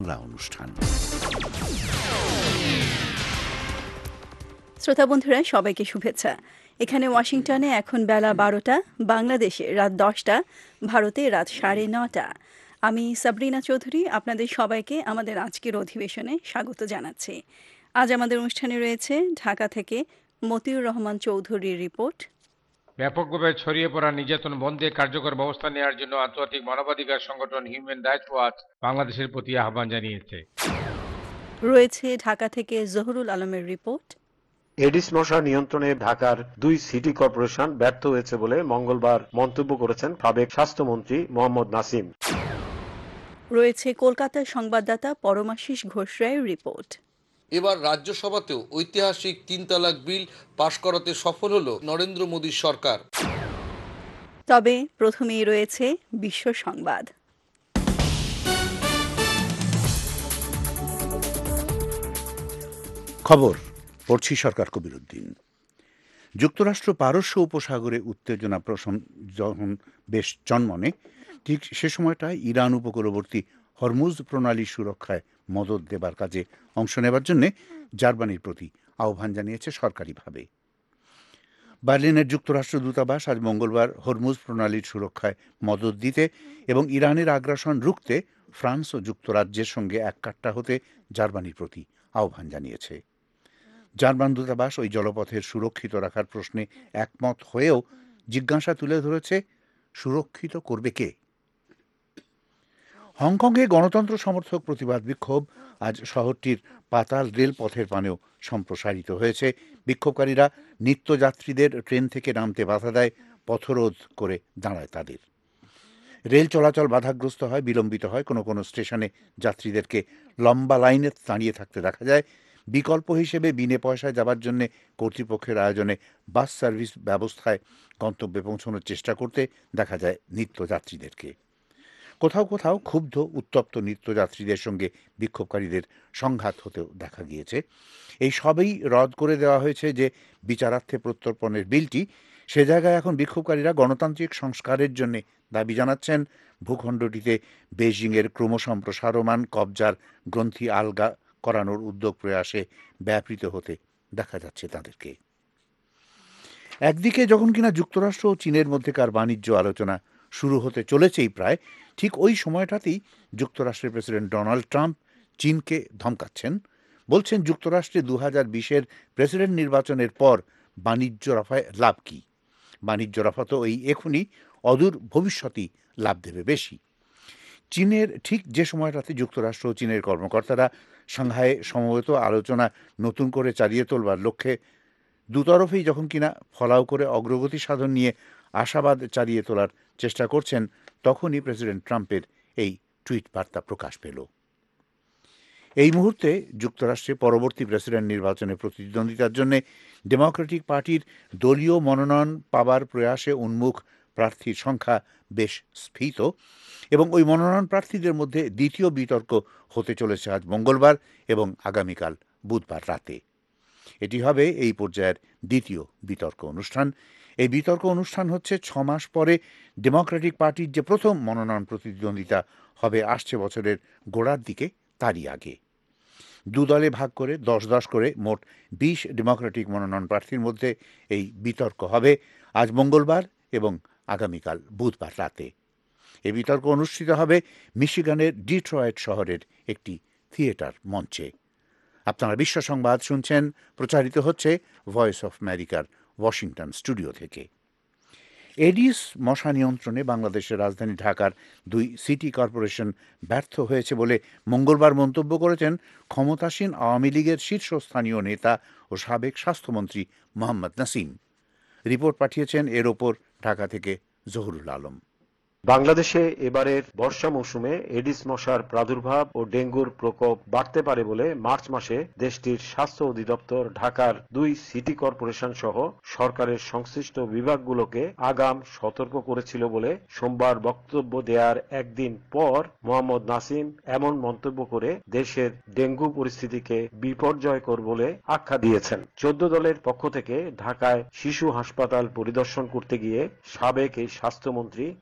অনুষ্ঠান। শ্রোতা বন্ধুরা, সবাইকে শুভেচ্ছা। এখানে ওয়াশিংটনে এখন বেলা 12টা, বাংলাদেশে রাত 10টা, ভারতে রাত 9:30। আমি সাবরিনা চৌধুরী আপনাদের সবাইকে আমাদের আজকের অধিবেশনে স্বাগত জানাচ্ছি। আজ আমাদের অনুষ্ঠানে রয়েছে ঢাকা থেকে মতিউর রহমান চৌধুরীর রিপোর্ট। ব্যাপকভাবে ছড়িয়ে পড়া নির্যাতন বন্ধে কার্যকর ব্যবস্থা নেওয়ার জন্য আন্তর্জাতিক মানবাধিকার সংগঠন হিউম্যান রাইটস ওয়াচ বাংলাদেশের প্রতি আহ্বান জানিয়েছে। রয়েছে ঢাকা থেকে জহুরুল আলমের রিপোর্ট। এডিস মশা নিয়ন্ত্রণে ঢাকার 2 সিটি কর্পোরেশন ব্যর্থ হয়েছে বলে মঙ্গলবার মন্তব্য করেছেন সাবেক স্বাস্থ্যমন্ত্রী মোহাম্মদ নাসিম। রয়েছে কলকাতার সংবাদদাতা পরমাশিস ঘোষ রায়ের রিপোর্ট। এবার রাজ্যসভাতেও ঐতিহাসিক 3 তালাক বিল পাশ করাতে সফল হলো নরেন্দ্র মোদীর সরকার। তবে প্রথমেই রয়েছে বিশ্ব সংবাদ। খবর পড়ছি সরকার কবিরুদ্দিন। যুক্তরাষ্ট্র পারস্য উপসাগরে উত্তেজনা যখন বেশ জন্মনে, ঠিক সে সময়টায় ইরান উপকূলবর্তী হরমুজ প্রণালী সুরক্ষায় মদদ দেবার কাজে অংশ নেবার জন্য জার্মানির প্রতি আহ্বান জানিয়েছে সরকারিভাবে। বার্লিনের যুক্তরাষ্ট্র দূতাবাস আজ মঙ্গলবার হরমুজ প্রণালীর সুরক্ষায় মদদ দিতে এবং ইরানের আগ্রাসন রুখতে ফ্রান্স ও যুক্তরাজ্যের সঙ্গে এককাট্টা হতে জার্মানির প্রতি আহ্বান জানিয়েছে। জার্মান দূতাবাস ওই জলপথের সুরক্ষিত রাখার প্রশ্নে একমত হয়েও জিজ্ঞাসা তুলে ধরেছে, সুরক্ষিত করবে কে? হংকংয়ে গণতন্ত্র সমর্থক প্রতিবাদ বিক্ষোভ আজ শহরটির পাতাল রেলপথের পানেও সম্প্রসারিত হয়েছে। বিক্ষোভকারীরা নিত্যযাত্রীদের ট্রেন থেকে নামতে বাধা দেয়, পথরোধ করে দাঁড়ায় তাদের। রেল চলাচল বাধাগ্রস্ত হয়, বিলম্বিত হয়, কোনো কোনো স্টেশনে যাত্রীদেরকে লম্বা লাইনে দাঁড়িয়ে থাকতে দেখা যায়। বিকল্প হিসেবে বিনে পয়সায় যাবার জন্য কর্তৃপক্ষের আয়োজনে বাস সার্ভিস ব্যবস্থায় গন্তব্যে পৌঁছানোর চেষ্টা করতে দেখা যায় নিত্যযাত্রীদেরকে। কোথাও কোথাও ক্ষুব্ধ উত্তপ্ত নিত্যযাত্রীদের সঙ্গে বিক্ষোভকারীদের সংঘাত হতেও দেখা গিয়েছে। এই সবই রদ করে দেওয়া হয়েছে যে বিচারার্থে প্রত্যর্পণের বিলটি, সে জায়গায় এখন বিক্ষোভকারীরা গণতান্ত্রিক সংস্কারের জন্য দাবি জানাচ্ছেন। ভূখণ্ডটিতে বেইজিংয়ের ক্রমসম্প্রসারমান কবজার গ্রন্থি আলগা করানোর উদ্যোগ প্রয়াসে ব্যাপৃত হতে দেখা যাচ্ছে তাদেরকে। একদিকে যখন কিনা যুক্তরাষ্ট্র ও চীনের মধ্যেকার বাণিজ্য আলোচনা শুরু হতে চলেছেই প্রায়, ঠিক ওই সময়টাতেই যুক্তরাষ্ট্রের প্রেসিডেন্ট ডোনাল্ড ট্রাম্প চীনকে ধমকাচ্ছেন। বলছেন, যুক্তরাষ্ট্রে 2020-এর প্রেসিডেন্ট নির্বাচনের পর বাণিজ্য রফায় লাভ কি? বাণিজ্য রফা তো এই এখনই, অদূর ভবিষ্যতেই লাভ দেবে বেশি। চীনের ঠিক যে সময়টাতে যুক্তরাষ্ট্র ও চীনের কর্মকর্তারা সাংহাইয়ে সমবেত আলোচনা নতুন করে চালিয়ে তোলবার লক্ষ্যে দুতরফেই যখন কিনা ফলাও করে অগ্রগতি সাধন নিয়ে আশাবাদ চালিয়ে তোলার চেষ্টা করছেন, তখনই প্রেসিডেন্ট ট্রাম্পের এই টুইট বার্তা প্রকাশ পেল। এই মুহূর্তে যুক্তরাষ্ট্রে পরবর্তী প্রেসিডেন্ট নির্বাচনে প্রতিদ্বন্দ্বিতার জন্য ডেমোক্রেটিক পার্টির দলীয় মনোনয়ন পাবার প্রয়াসে উন্মুখ প্রার্থীর সংখ্যা বেশ স্ফীত এবং ওই মনোনয়ন প্রার্থীদের মধ্যে দ্বিতীয় বিতর্ক হতে চলেছে আজ মঙ্গলবার এবং আগামীকাল বুধবার রাতে। এটি হবে এই পর্যায়ের দ্বিতীয় বিতর্ক অনুষ্ঠান। এই বিতর্ক অনুষ্ঠান হচ্ছে 6 মাস পরে ডেমোক্রেটিক পার্টির যে প্রথম মনোনয়ন প্রতিদ্বন্দ্বিতা হবে আসছে বছরের গোড়ার দিকে, তারই আগে। দুদলে ভাগ করে 10-10 করে মোট 20 ডেমোক্রেটিক মনোনয়ন প্রার্থীর মধ্যে এই বিতর্ক হবে আজ মঙ্গলবার এবং আগামীকাল বুধবার রাতে। এই বিতর্ক অনুষ্ঠিত হবে মিশিগানের ডিট্রয়েট শহরের একটি থিয়েটার মঞ্চে। আপনারা বিশ্ব সংবাদ শুনছেন, প্রচারিত হচ্ছে ভয়েস অফ আমেরিকার ওয়াশিংটন স্টুডিও থেকে। এডিস মশা নিয়ন্ত্রণে বাংলাদেশের রাজধানী ঢাকার 2 সিটি কর্পোরেশন ব্যর্থ হয়েছে বলে মঙ্গলবার মন্তব্য করেছেন ক্ষমতাসীন আওয়ামী লীগের শীর্ষস্থানীয় নেতা ও সাবেক স্বাস্থ্যমন্ত্রী মোহাম্মদ নাসিম। রিপোর্ট পাঠিয়েছেন এর ওপর ঢাকা থেকে জহুরুল আলম। বাংলাদেশে এবারের বর্ষা মৌসুমে এডিস মশার প্রাদুর্ভাব ও ডেঙ্গুর প্রকোপ বাড়তে পারে বলে মার্চ মাসে দেশটির স্বাস্থ্য অধিদপ্তর ঢাকার 2 সিটি কর্পোরেশন সহ সরকারের সংশ্লিষ্ট বিভাগগুলোকে আগাম সতর্ক করেছিল বলে সোমবার বক্তব্য দেওয়ার একদিন পর মোহাম্মদ নাসিম এমন মন্তব্য করে দেশের ডেঙ্গু পরিস্থিতিকে বিপর্যয়কর বলে আখ্যা দিয়েছেন। 14 দলের পক্ষ থেকে ঢাকায় শিশু হাসপাতাল পরিদর্শন করতে গিয়ে সাবেক এই স্বাস্থ্যমন্ত্রী এ সকল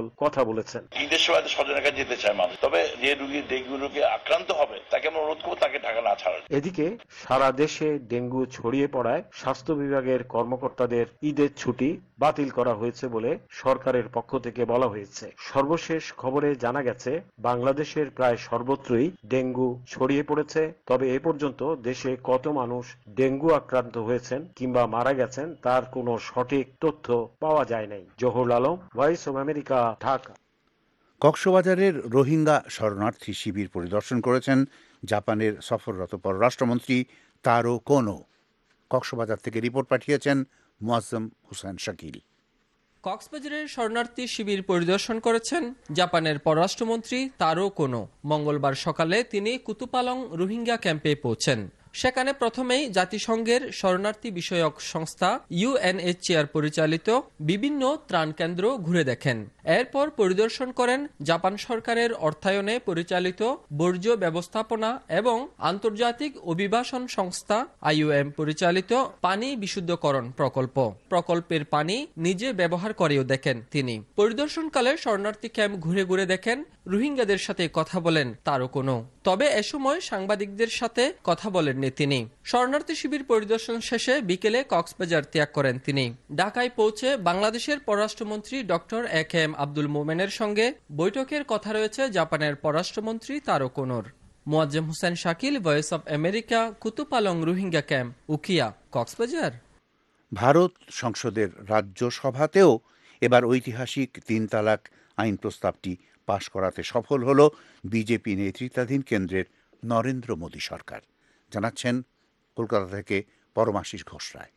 মহল কথা বলেছেন। ঈদের সময় স্বজনের কাছে যেতে চায় মানুষ, তবে যে রোগী ডেঙ্গু রোগে আক্রান্ত হবে তাকে আমরা অনুরোধ করবো তাকে ঢাকা না ছাড়ার। এদিকে সারা দেশে ডেঙ্গু ছড়িয়ে পড়ায় স্বাস্থ্য বিভাগের কর্মকর্তাদের ঈদের ছুটি বাতিল করা হয়েছে বলে সরকারের পক্ষ থেকে বলা হয়েছে। সর্বশেষ খবরে জানা গেছে বাংলাদেশের প্রায় সর্বত্রই ডেঙ্গু ছড়িয়ে পড়েছে। তবে এ পর্যন্ত দেশে কত মানুষ ডেঙ্গু আক্রান্ত হয়েছেন কিংবা মারা গেছেন তার কোনো সঠিক তথ্য পাওয়া যায় নাই। Zahurul Alam, voice of America, Dhaka. কক্সবাজারের রোহিঙ্গা শরণার্থী শিবির পরিদর্শন করেছেন জাপানের সফররত পররাষ্ট্রমন্ত্রী তারো কোনো। কক্সবাজার থেকে রিপোর্ট পাঠিয়েছেন মুয়াজ্জম হোসেন শাকিল। কক্সবাজারের শরণার্থী শিবির পরিদর্শন করেছেন জাপানের পররাষ্ট্রমন্ত্রী তারো কোনো। মঙ্গলবার সকালে তিনি কুতুপালং রোহিঙ্গা ক্যাম্পে পৌঁছেন। সেখানে প্রথমেই জাতিসংঘের শরণার্থী বিষয়ক সংস্থা UNHCR পরিচালিত বিভিন্ন ত্রাণ কেন্দ্র ঘুরে দেখেন। এরপর পরিদর্শন করেন জাপান সরকারের অর্থায়নে পরিচালিত বর্জ্য ব্যবস্থাপনা এবং আন্তর্জাতিক অভিবাসন সংস্থা IOM পরিচালিত পানি বিশুদ্ধকরণ প্রকল্পের পানি নিজে ব্যবহার করেও দেখেন তিনি। পরিদর্শনকালে শরণার্থী ক্যাম্প ঘুরে ঘুরে দেখেন, রোহিঙ্গাদের সাথে কথা বলেন তারও কোনো। তবে এ সময় সাংবাদিকদের সাথে কথা বলেননি তিনি। শরণার্থী শিবির পরিদর্শন শেষে বিকেলে কক্সবাজার ত্যাগ করেন তিনি। ঢাকায় পৌঁছে বাংলাদেশের পররাষ্ট্রমন্ত্রী ডক্টর AK আব্দুল মোমেনের সঙ্গে বৈঠকের কথা রয়েছে জাপানের পররাষ্ট্রমন্ত্রী তারো কোনোর। Muazzam Hossain Shakil, voice of America, Kutupalong Rohingya camp, Ukhia, Cox's Bazar. Bharat সংসদের রাজ্যসভাতেও এবার ঐতিহাসিক 3 তালাক আইন প্রস্তাবটি পাশ করাতে সফল হল বিজেপি নেতৃত্বাধীন কেন্দ্রের নরেন্দ্র মোদী সরকার। জানাচ্ছেন কলকাতা থেকে পরমাশিস ঘোষ রায়।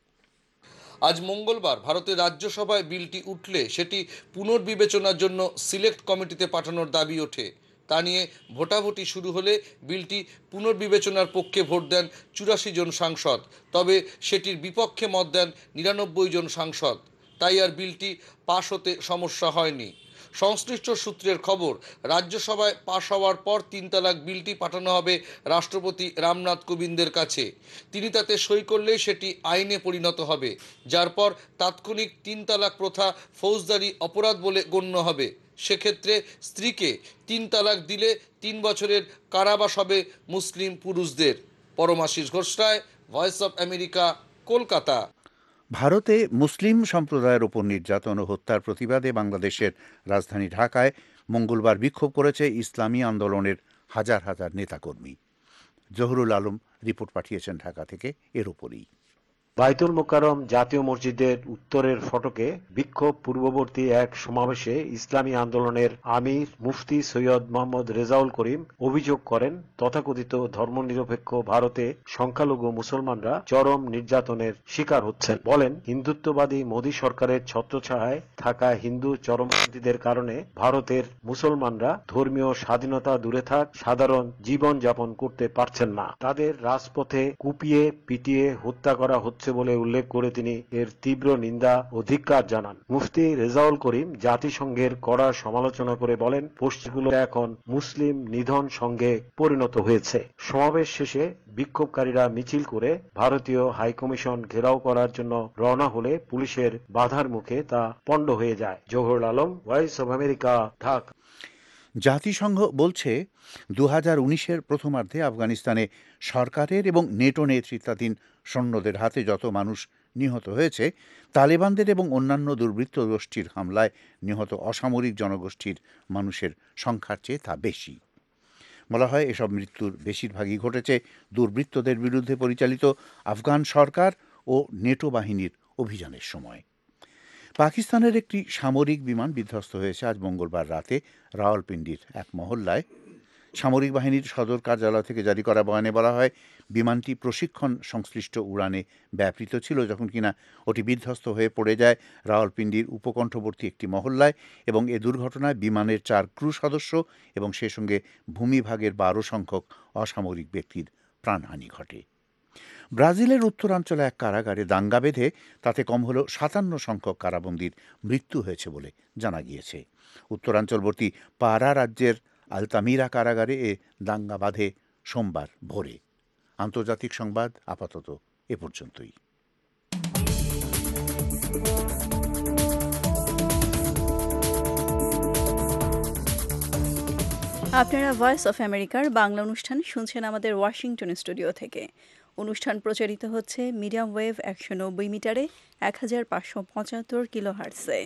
আজ মঙ্গলবার ভারতের রাজ্যসভায় বিলটি উঠলে সেটি পুনর্বিবেচনার জন্য সিলেক্ট কমিটিতে পাঠানোর দাবি ওঠে। তা নিয়ে ভোটাভুটি শুরু হলে বিলটি পুনর্বিবেচনার পক্ষে ভোট দেন 84 জন সাংসদ, তবে সেটির বিপক্ষে মত দেন 99 জন সাংসদ। তাই আর বিলটি পাশ হতে সমস্যা হয়নি। সংশ্লিষ্ট সূত্রের খবর, রাজ্যসভায় পাশ হওয়ার পর 3 তালাক বিলটি পাঠানো হবে রাষ্ট্রপতি রামনাথ কোবিন্দের কাছে। তিনি তাতে সই করলেই সেটি আইনে পরিণত হবে, যার পর তাৎক্ষণিক 3 তালাক প্রথা ফৌজদারি অপরাধ বলে গণ্য হবে। সেক্ষেত্রে স্ত্রীকে 3 তালাক দিলে 3 বছরের কারাবাস হবে মুসলিম পুরুষদের। Paramashis Ghosh Roy, voice of America, Kolkata. ভারতে মুসলিম সম্প্রদায়ের ওপর নির্যাতন ও হত্যার প্রতিবাদে বাংলাদেশের রাজধানী ঢাকায় মঙ্গলবার বিক্ষোভ করেছে ইসলামী আন্দোলনের হাজার হাজার নেতাকর্মী। জহুরুল আলম রিপোর্ট পাঠিয়েছেন ঢাকা থেকে এর উপরই। বাইতুল মোকাররম জাতীয় মসজিদের উত্তরের ফটকে বিক্ষোভ পূর্ববর্তী এক সমাবেশে ইসলামী আন্দোলনের আমির মুফতি সৈয়দ মোহাম্মদ রেজাউল করিম অভিযোগ করেন, তথাকথিত ধর্মনিরপেক্ষ ভারতে সংখ্যালঘু মুসলমানরা চরম নির্যাতনের শিকার হচ্ছেন। বলেন, হিন্দুত্ববাদী মোদী সরকারের ছত্রছায়ায় থাকা হিন্দু চরমপন্থীদের কারণে ভারতের মুসলমানরা ধর্মীয় স্বাধীনতা দূরে থাক, সাধারণ জীবন যাপন করতে পারছেন না। তাদের রাজপথে কুপিয়ে পিটিয়ে হত্যা করা হচ্ছে বলে উল্লেখ করে তিনি এর তীব্র নিন্দা ও ধিক্কার জানান। মুফতি রেজাউল করিম জাতিসংঘের কড়া সমালোচনা করে বলেন, পশ্চিমগুলো এখন মুসলিম নিধন সংঘে পরিণত হয়েছে। সমাবেশ শেষে বিক্ষোভকারীরা মিছিল করে ভারতীয় হাইকমিশন ঘেরাও করার জন্য রওনা হলে পুলিশের বাধার মুখে তা পণ্ড হয়ে যায়। Zahurul Alam, voice of America, Dhaka. জাতিসংঘ বলছে 2019-এর প্রথমার্ধে আফগানিস্তানে সরকারের এবং নেটো নেতৃত্বাধীন সৈন্যদের হাতে যত মানুষ নিহত হয়েছে, তালেবানদের এবং অন্যান্য দুর্বৃত্ত গোষ্ঠীর হামলায় নিহত অসামরিক জনগোষ্ঠীর মানুষের সংখ্যার চেয়ে তা বেশি। বলা হয়, এসব মৃত্যুর বেশিরভাগই ঘটেছে দুর্বৃত্তদের বিরুদ্ধে পরিচালিত আফগান সরকার ও নেটো বাহিনীর অভিযানের সময়। পাকিস্তানের একটি সামরিক বিমান বিধ্বস্ত হয়েছে আজ মঙ্গলবার রাতে রাওয়ালপিন্ডির এক মহল্লায়। সামরিক বাহিনীর সদর কার্যালয় থেকে জারি করা বয়ানে বলা হয়, বিমানটি প্রশিক্ষণ সংশ্লিষ্ট উড়ানে ব্যাপৃত ছিল যখন কিনা ওটি বিধ্বস্ত হয়ে পড়ে যায় রাওয়ালপিন্ডির উপকণ্ঠবর্তী একটি মহল্লায়, এবং এ দুর্ঘটনায় বিমানের 4 ক্রু সদস্য এবং সে সঙ্গে ভূমিভাগের 12 সংখ্যক অসামরিক ব্যক্তির প্রাণহানি ঘটে। ব্রাজিলের উত্তরাঞ্চলে এক কারাগারে দাঙ্গা বেঁধে তাতে কম হল 57 সংখ্যক কারাবন্দীর মৃত্যু হয়েছে বলে জানা গিয়েছে। উত্তরাঞ্চলবর্তী পারা রাজ্যের আলতামিরা কারাগারে এ দাঙ্গা বাঁধে সোমবার ভোরে। আন্তর্জাতিক সংবাদ আপাতত এ পর্যন্তই। আপনারা ভয়েস অফ আমেরিকার বাংলা অনুষ্ঠান শুনছেন আমাদের ওয়াশিংটন স্টুডিও থেকে। অনুষ্ঠান প্রচারিত হচ্ছে মিডিয়াম ওয়েভ 190 মিটারে 1575 কিলোহার্টজে।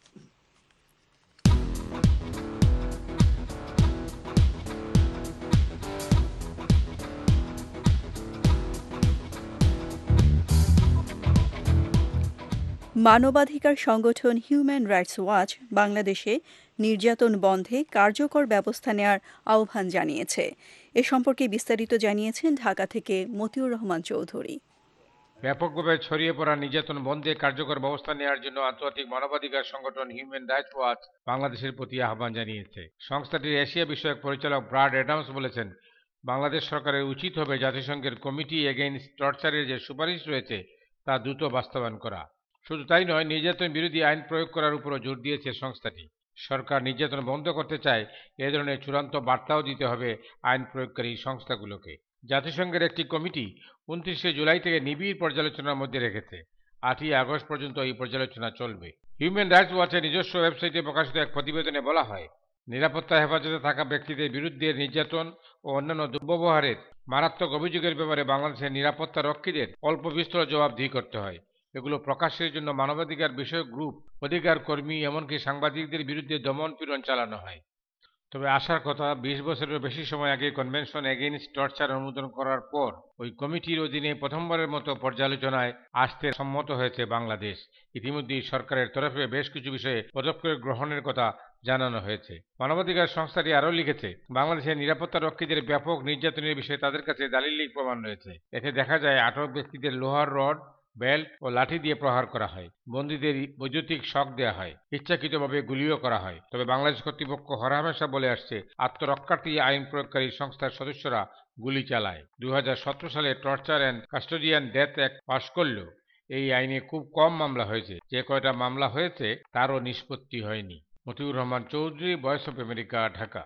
মানবাধিকার সংগঠন হিউম্যান রাইটস ওয়াচ বাংলাদেশে নির্যাতন বন্ধে কার্যকর ব্যবস্থা নেওয়ার আহ্বান জানিয়েছে। এ সম্পর্কে বিস্তারিত জানিয়েছেন ঢাকা থেকে মতিউর রহমান চৌধুরী। ব্যাপকভাবে ছড়িয়ে পড়া নির্যাতন বন্ধে কার্যকর ব্যবস্থা নেওয়ার জন্য আন্তর্জাতিক মানবাধিকার সংগঠন হিউম্যান রাইটস ওয়াচ বাংলাদেশের প্রতি আহ্বান জানিয়েছে। সংস্থাটির এশিয়া বিষয়ক পরিচালক ব্রাড অ্যাডামস বলেছেন, বাংলাদেশ সরকারের উচিত হবে জাতিসংঘের কমিটি এগেইনস্ট টর্চারের যে সুপারিশ রয়েছে তা দ্রুত বাস্তবায়ন করা। শুধু তাই নয়, নির্যাতন বিরোধী আইন প্রয়োগ করার উপরও জোর দিয়েছে সংস্থাটি। সরকার নির্যাতন বন্ধ করতে চায়, এ ধরনের চূড়ান্ত বার্তাও দিতে হবে আইন প্রয়োগকারী সংস্থাগুলোকে। জাতিসংঘের একটি কমিটি 29 জুলাই থেকে নিবিড় পর্যালোচনার মধ্যে রেখেছে। 8 আগস্ট পর্যন্ত এই পর্যালোচনা চলবে। হিউম্যান রাইটস ওয়াচের নিজস্ব ওয়েবসাইটে প্রকাশিত এক প্রতিবেদনে বলা হয়, নিরাপত্তা হেফাজতে থাকা ব্যক্তিদের বিরুদ্ধে নির্যাতন ও অন্যান্য দুর্ব্যবহারের মারাত্মক অভিযোগের ব্যাপারে বাংলাদেশের নিরাপত্তা রক্ষীদের অল্প বিস্তর জবাবদিহি করতে হয়। এগুলো প্রকাশের জন্য মানবাধিকার বিষয়ক গ্রুপ, অধিকার কর্মী, এমনকি সাংবাদিকদের বিরুদ্ধে দমন পীড়ন চালানো হয়। তবে আশার কথা, 20 বছরের বেশি সময় আগে কনভেনশন এগেইনস্ট টর্চার অনুমোদন করার পর ওই কমিটির অধীনে প্রথমবারের মতো পর্যালোচনায় আসতে সম্মত হয়েছে বাংলাদেশ। ইতিমধ্যেই সরকারের তরফে বেশ কিছু বিষয়ে পদক্ষেপ গ্রহণের কথা জানানো হয়েছে। মানবাধিকার সংস্থাটি আরও লিখেছে, বাংলাদেশের নিরাপত্তা রক্ষীদের ব্যাপক নির্যাতনের বিষয়ে তাদের কাছে দালিলিক প্রমাণ রয়েছে। এতে দেখা যায় আটক ব্যক্তিদের লোহার রড, বেল্ট ও লাঠি দিয়ে প্রহার করা হয়, বন্দীদের বৈদ্যুতিক শক দেওয়া হয়, ইচ্ছাকৃতভাবে গুলিও করা হয়। তবে বাংলাদেশ কর্তৃপক্ষ হরহামেশা বলে আসছে, আত্মরক্ষার্থী আইন প্রয়োগকারী সংস্থার সদস্যরা গুলি চালায়। 2017 সালে torture and custodian death act পাশ করলেও এই আইনে খুব কম মামলা হয়েছে। যে কয়টা মামলা হয়েছে তারও নিষ্পত্তি হয়নি। Motiur Rahman Chowdhury, voice of America, Dhaka.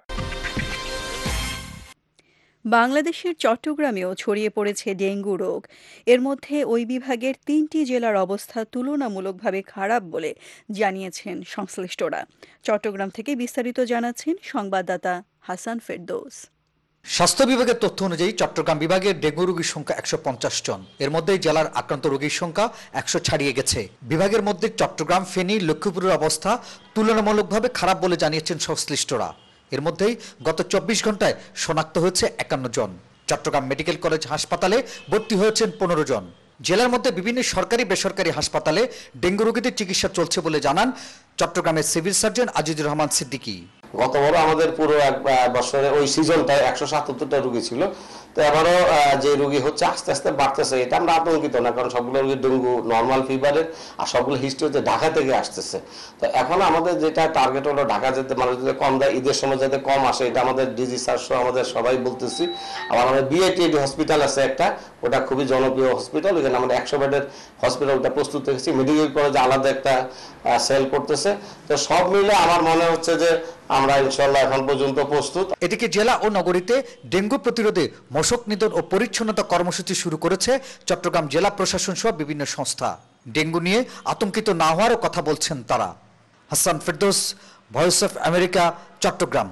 বাংলাদেশের চট্টগ্রামেও ছড়িয়ে পড়েছে ডেঙ্গু রোগ। এর মধ্যে ওই বিভাগের 3টি জেলার অবস্থা তুলনামূলকভাবে খারাপ বলে জানিয়েছেন সংশ্লিষ্টরা। চট্টগ্রাম থেকে বিস্তারিত জানাচ্ছেন সংবাদদাতা হাসান ফেরদৌস। স্বাস্থ্য বিভাগের তথ্য অনুযায়ী চট্টগ্রাম বিভাগের ডেঙ্গু রোগীর সংখ্যা 150 জন। এর মধ্যে জেলার আক্রান্ত রোগীর সংখ্যা 100 ছাড়িয়ে গেছে। বিভাগের মধ্যে চট্টগ্রাম, ফেনী, লক্ষ্মীপুরের অবস্থা তুলনামূলকভাবে খারাপ বলে জানিয়েছেন সংশ্লিষ্টরা। এর মধ্যেই গত 24 ঘন্টায় শনাক্ত হয়েছে 51 জন। চট্টগ্রাম মেডিকেল কলেজ হাসপাতালে ভর্তি হয়েছেন 15 জন। জেলার মধ্যে বিভিন্ন সরকারি বেসরকারি হাসপাতালে ডেঙ্গু রোগীদের চিকিৎসা চলছে বলে জানান চট্টগ্রামের সিভিল সার্জন আজিজুর রহমান সিদ্দিকী। গতবারও আমাদের পুরো এক বছরে ওই সিজনটায় 177টা রোগী ছিল। তো এবারও যে রোগী হচ্ছে আস্তে আস্তে বাড়তেছে, এটা আমরা আতঙ্কিত না, কারণ সবগুলো রোগী ডেঙ্গু নর্মাল ফিভারের, আর সবগুলো হিস্ট্রি হচ্ছে ঢাকা থেকে আসতেছে। তো এখন আমাদের যেটা টার্গেট হলো ঢাকা যেতে মানুষ যাতে কম দেয়, ঈদের সময় যাতে কম আসে, এটা আমাদের ডিজি স্যার সহ আমাদের সবাই বলতেছি। আবার আমাদের বিআইটিআইডি হসপিটাল আছে একটা, ওটা খুবই জনপ্রিয় হসপিটাল, এখানে আমাদের 100 বেডের হসপিটালটা প্রস্তুত রেখেছি। মেডিকেল কলেজে আলাদা একটা সেল করতেছে। তো সব মিলে আমার মনে হচ্ছে যে আমরা ইনশাআল্লাহ এখন পর্যন্ত প্রস্তুত। এদিকে জেলা ও নগরীতে ডেঙ্গু প্রতিরোধে মশক নিধন ও পরিচ্ছন্নতা কর্মসূচি শুরু করেছে চট্টগ্রাম জেলা প্রশাসন সহ বিভিন্ন সংস্থা। ডেঙ্গু নিয়ে আতঙ্কিত না হওয়ারও কথা বলছেন তারা। Hasan Ferdous, voice of America, Chattogram.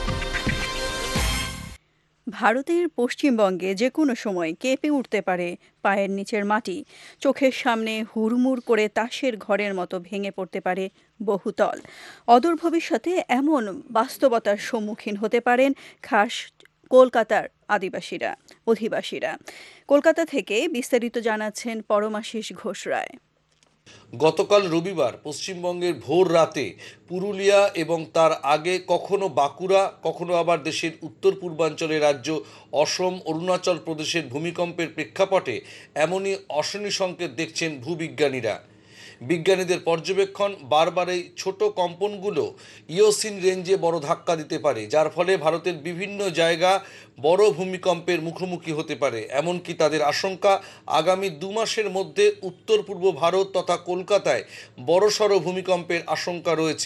ভারতের পশ্চিমবঙ্গে যে কোনো সময় কেঁপে উঠতে পারে পায়ের নিচের মাটি। চোখের সামনে হুড়মুড় করে তাসের ঘরের মতো ভেঙে পড়তে পারে বহুতল। অদূর ভবিষ্যতে এমন বাস্তবতার সম্মুখীন হতে পারেন খাস কলকাতার অধিবাসীরা। কলকাতা থেকে বিস্তারিত জানাচ্ছেন পরমাশিস ঘোষ রায়। গতকাল রবিবার পশ্চিমবঙ্গের ভোর রাতে পুরুলিয়া এবং তার আগে কখনো বাঁকুড়া, কখনো আবার দেশের উত্তর পূর্বাঞ্চলের রাজ্য অসম, অরুণাচল প্রদেশের ভূমিকম্পের প্রেক্ষাপটে এমনই অশনি সংকেত দেখছেন ভূবিজ্ঞানীরা। বিজ্ঞানীদের পর্যবেক্ষণ, বারবার এই ছোট কম্পনগুলো ইওসিন রেঞ্জে বড় ধাক্কা দিতে পারে, যার ফলে ভারতের বিভিন্ন জায়গা বড় ভূমিকম্পের মুখোমুখি হতে পারে। এমনকি তাদের আশঙ্কা, আগামী 2 মাসের মধ্যে উত্তর পূর্ব ভারত তথা কলকাতায় বড়সড় ভূমিকম্পের আশঙ্কা রয়েছে।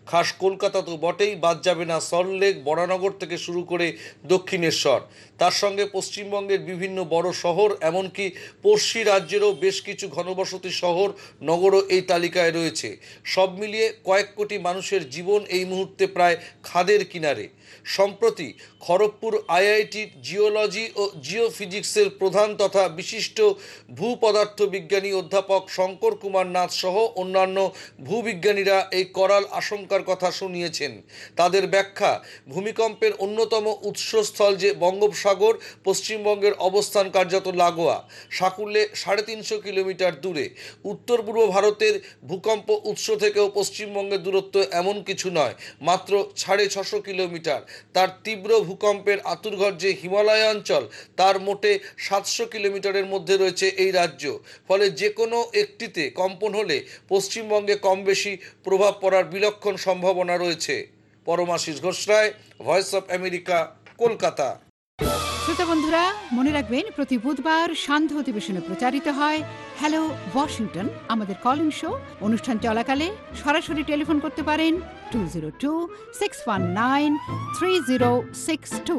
খাস কলকাতা তো বটেই, বাদ যাবে না সল্টলেক, বরানগর থেকে শুরু করে দক্ষিণেশ্বর। তার সঙ্গে পশ্চিমবঙ্গের বিভিন্ন বড় শহর, এমনকি পড়শি রাজ্যেরও বেশ কিছু ঘনবসতি শহর নগরও এই তালিকায় রয়েছে। সব মিলিয়ে কয়েক কোটি মানুষের জীবন এই মুহূর্তে প্রায় খাদের কিনারে। সম্প্রতি খড়গপুর আইআইটির জিওলজি ও জিওফিজিক্সের প্রধান তথা বিশিষ্ট ভূপদার্থ বিজ্ঞানী অধ্যাপক শঙ্কর কুমার নাথ সহ অন্যান্য ভূবিজ্ঞানীরা এই করাল আশঙ্কার কথা শুনিয়েছেন। তাদের ব্যাখ্যা, ভূমিকম্পের অন্যতম উৎসস্থল যে বঙ্গোপসাগর, পশ্চিমবঙ্গের অবস্থান কার্যত লাগোয়া, সাকুল্যে 350 কিলোমিটার দূরে। উত্তর পূর্ব ভারতের ভূকম্প উৎস থেকেও পশ্চিমবঙ্গের দূরত্ব এমন কিছু নয়, মাত্র 650 কিলোমিটার। তার তীব্র ভূকম্পের আতুরঘর যে হিমালয় অঞ্চল, তার মোটে 700 কিলোমিটারের মধ্যে রয়েছে এই রাজ্য। ফলে যে কোনো একটিতে কম্পন হলে পশ্চিমবঙ্গে কম বেশি প্রভাব পড়ার বিলক্ষণ সম্ভাবনা রয়েছে। Paramashis Ghosh Roy, voice of America, Kolkata. শ্রোতা বন্ধুরা, মনে রাখবেন প্রতি বুধবার সান্ধ্য অধিবেশনে প্রচারিত হয় হ্যালো ওয়াশিংটন, আমাদের কল ইন শো। অনুষ্ঠান চলাকালে সরাসরি টেলিফোন করতে পারেন 202-619-3062।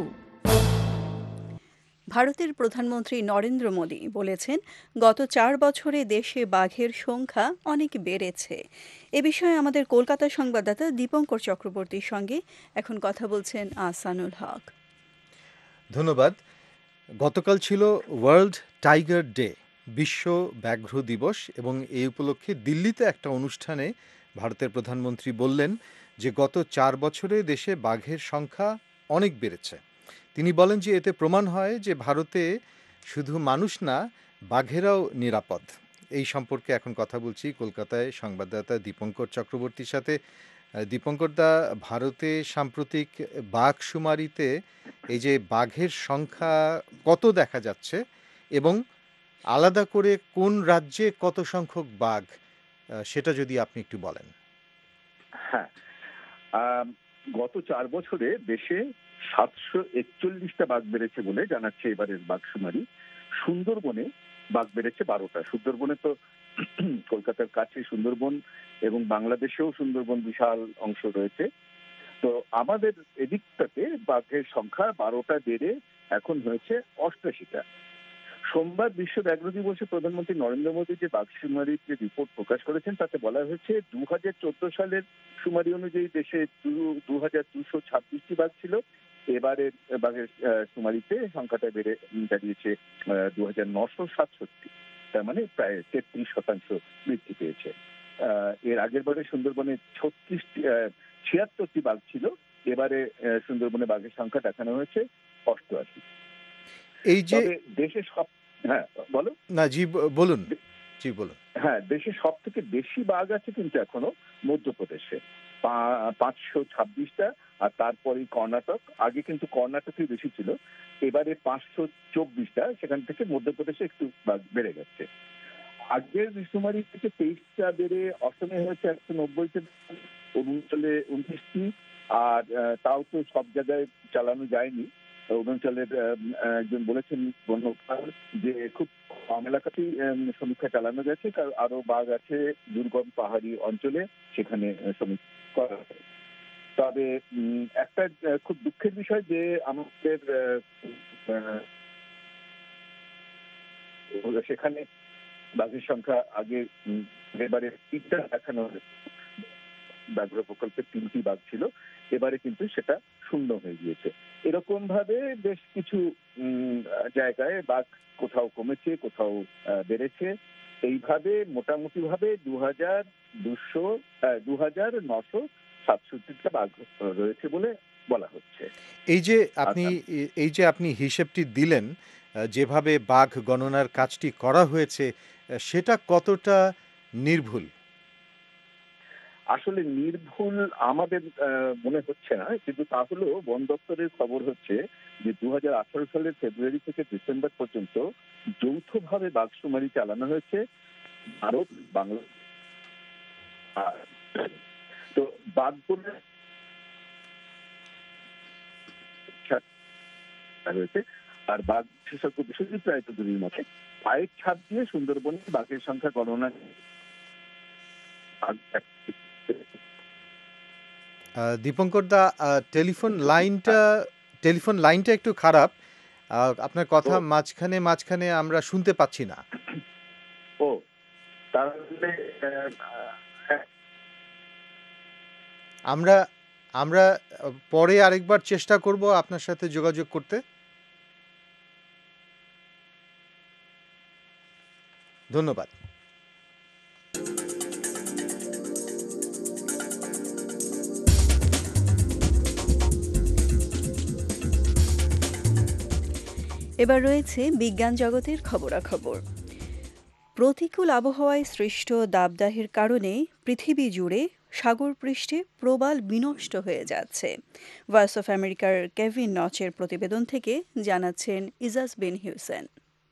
ভারতের প্রধানমন্ত্রী নরেন্দ্র মোদী বলেছেন, গত 4 বছরে দেশে বাঘের সংখ্যা অনেক বেড়েছে। এ বিষয়ে আমাদের কলকাতা সংবাদদাতা দীপঙ্কর চক্রবর্তীর সঙ্গে এখন কথা বলছেন আহসানুল হক। ধন্যবাদ। গতকাল ছিল ওয়ার্ল্ড টাইগার ডে, বিশ্ব ব্যাঘ্র দিবস, এবং এই উপলক্ষে দিল্লিতে একটা অনুষ্ঠানে ভারতের প্রধানমন্ত্রী বললেন যে গত 4 বছরে দেশে বাঘের সংখ্যা অনেক বেড়েছে। তিনি বলেন যে এতে প্রমাণ হয় যে ভারতে শুধু মানুষ না, বাঘেরাও নিরাপদ। এই সম্পর্কে এখন কথা বলছি কলকাতায় সংবাদদাতা দীপঙ্কর চক্রবর্তীর সাথে। দীপঙ্কর দা, ভারতে সাম্প্রতিক বাঘ শুমারিতে এই যে বাঘের সংখ্যা কত দেখা যাচ্ছে এবং আলাদা করে কোন রাজ্যে কত সংখ্যক বাঘ, সেটা যদি আপনি একটু বলেন। হ্যাঁ, গত 4 বছরে দেশে 741টা বাঘ বেড়েছে বলে জানাচ্ছে এবারের বাঘ শুমারি। সুন্দরবনে বাঘ বেড়েছে 12টা। সুন্দরবনে তো কলকাতার কাছে সুন্দরবন এবং বাংলাদেশেও সুন্দরবন বিশাল অংশ রয়েছে। তো আমাদের এদিকটাতে বাঘের সংখ্যা 12টা বেড়ে এখন হয়েছে 88টা। সোমবার বিশ্ব ব্যাঘ্র দিবসে প্রধানমন্ত্রী নরেন্দ্র মোদী যে বাঘ শুমারির যে রিপোর্ট প্রকাশ করেছেন তাতে বলা হয়েছে 2014 সালের শুমারি অনুযায়ী দেশে 2226টি বাঘ ছিল। এবারের বাঘের শুমারিতে সংখ্যাটা বেড়ে দাঁড়িয়েছে 2967। তার মানে প্রায় 33% বৃদ্ধি পেয়েছে। এর আগের বারে সুন্দরবনে 76টি বাঘ ছিল, এবারে সুন্দরবনে বাঘের সংখ্যা দেখানো হয়েছে 88। এই যে দেশে সব, হ্যাঁ বলো না, জি বলুন, জি বলুন। হ্যাঁ, দেশে সব থেকে বেশি বাঘ আছে কিন্তু এখনো মধ্যপ্রদেশে 526টা, আর তারপরেই কর্ণাটক। আগে কিন্তু কর্ণাটকই বেশি ছিল, এবারে 524টা, সেখান থেকে মধ্যপ্রদেশে একটু বাঘ বেড়ে গেছে। আগের শুমারি থেকে 23টা বেড়ে অসমে হয়েছে 190টা, অরুণাচলে 29টি। আর তাও তো সব জায়গায় চালানো যায়নি। অরুণাচলের একজন বলেছেন বন্যপ্রাণ যে খুব কম এলাকাতেই সমীক্ষা চালানো গেছে, কারণ আরো বাঘ আছে দুর্গম পাহাড়ি অঞ্চলে, সেখানে সমীক্ষা করা হয়। তবে একটা খুব দুঃখের বিষয় যে আমাদের সেখানে বাঘের সংখ্যা এবারে 3টা দেখানো হয়েছে। ব্যাঘ্র প্রকল্পে 3টি বাঘ ছিল, এবারে কিন্তু সেটা শূন্য হয়ে গিয়েছে। এরকম ভাবে বেশ কিছু জায়গায় বাঘ কোথাও কমেছে, কোথাও বেড়েছে। এইভাবে মোটামুটি ভাবে 2967টা বাঘ রয়েছে বলে বলা হচ্ছে। এই যে আপনি হিসেবটি দিলেন, যেভাবে বাঘ গণনার কাজটি করা হয়েছে, সেটা কতটা নির্ভুল? আসলে নির্ভুল আমাদের মনে হচ্ছে না, কিন্তু তাহলেও বন দপ্তরের খবর হচ্ছে যে 2018 সালের ফেব্রুয়ারি থেকে ডিসেম্বর পর্যন্ত যৌথভাবে বাঘ শুমারি চালানো হয়েছে ভারত, বাংলাদেশ। তো বাঘগুলো হয়েছে, আর বাঘ বিশেষজ্ঞ বিশ্বজিৎ রায় চৌধুরীর মতে পায়ের ছাপ দিয়ে সুন্দরবনে বাঘের সংখ্যা গণনা দীপঙ্কর দা, টেলিফোন লাইনটা একটু খারাপ। আপনার কথা মাঝখানে মাঝখানে আমরা শুনতে পাচ্ছি না। ও তাহলে আমরা আমরা পরে আরেকবার চেষ্টা করব আপনার সাথে যোগাযোগ করতে। ধন্যবাদ। এবার রয়েছে বিজ্ঞান জগতের খবরাখবর। প্রতিকূল আবহাওয়ায় সৃষ্ট দাবদাহের কারণে পৃথিবী জুড়ে সাগরপৃষ্ঠে প্রবাল বিনষ্ট হয়ে যাচ্ছে। ভয়েস অফ আমেরিকার কেভিন নচের প্রতিবেদন থেকে জানাচ্ছেন ইজাজ বিন হিউসেন।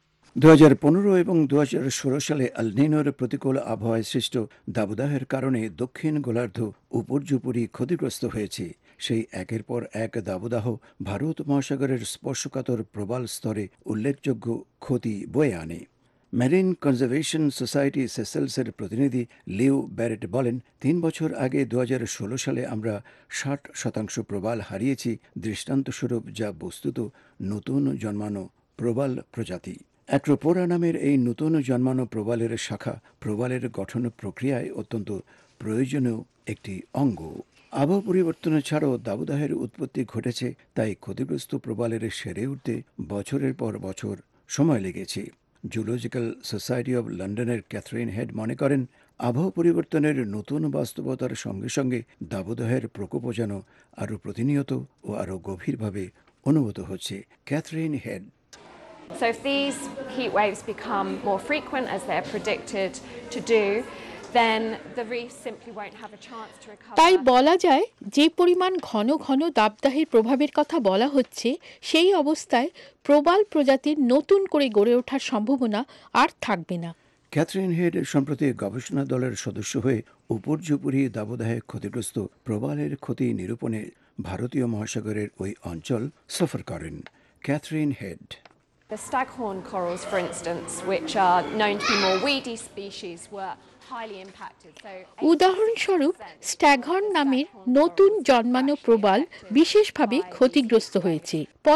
2015 এবং 2016 সালে আল নিনোর প্রতিকূল আবহাওয়ায় সৃষ্ট দাবদাহের কারণে দক্ষিণ গোলার্ধ উপর্যুপরি ক্ষতিগ্রস্ত হয়েছে। সেই একের পর এক দাবদাহ ভারত মহাসাগরের স্পর্শকাতর প্রবাল স্তরে উল্লেখযোগ্য ক্ষতি বয়ে আনে। মেরিন কনজারভেশন সোসাইটি সেসেলসের প্রতিনিধি লিও ব্যারেট বলেন, 3 বছর আগে 2016 সালে আমরা 60% প্রবাল হারিয়েছি, দৃষ্টান্তস্বরূপ যা বস্তুত নতুন জন্মানো প্রবাল প্রজাতি। অ্যাক্রোপোরা নামের এই নতুন জন্মানো প্রবালের শাখা প্রবালের গঠন প্রক্রিয়ায় অত্যন্ত প্রয়োজনীয় একটি অঙ্গ। আবহাওয়া পরিবর্তন ছাড়াও দাবদাহের উৎপত্তি ঘটেছে, তাই ক্ষতিগ্রস্ত প্রবালের সেরে উঠতে বছরের পর বছর সময় লেগেছে। জুলজিক্যাল সোসাইটি অব লন্ডনের ক্যাথরিন হেড মনে করেন, আবহাওয়া পরিবর্তনের নতুন বাস্তবতার সঙ্গে সঙ্গে দাবদাহের প্রকোপও যেন আরও প্রতিনিয়ত ও আরও গভীরভাবে অনুভূত হচ্ছে। Catherine Head: So if these heat waves become more frequent, as they're predicted to do, then the reef simply won't have a chance to recover. তাই বলা যায়, যে পরিমাণ ঘন ঘন দাবদাহের প্রভাবের কথা বলা হচ্ছে, সেই অবস্থায় প্রবাল প্রজাতির নতুন করে গড়ে ওঠার সম্ভাবনা আর থাকবে না। ক্যাথরিন হেড সম্প্রতি গবেষণা দলের সদস্য হয়ে উপর্যুপরি দাবদাহে ক্ষতিগ্রস্ত প্রবালের ক্ষতি নিরূপণে ভারতীয় মহাসাগরের ওই অঞ্চল সফর করেন। Catherine Head: The staghorn corals, for instance, which are known to be more weedy species, were highly impacted. উদাহরণস্বরূপ, স্ট্যাঘর্ন নামের নতুন জন্মানো প্রবাল বিশেষভাবে ক্ষতিগ্রস্ত হয়েছে।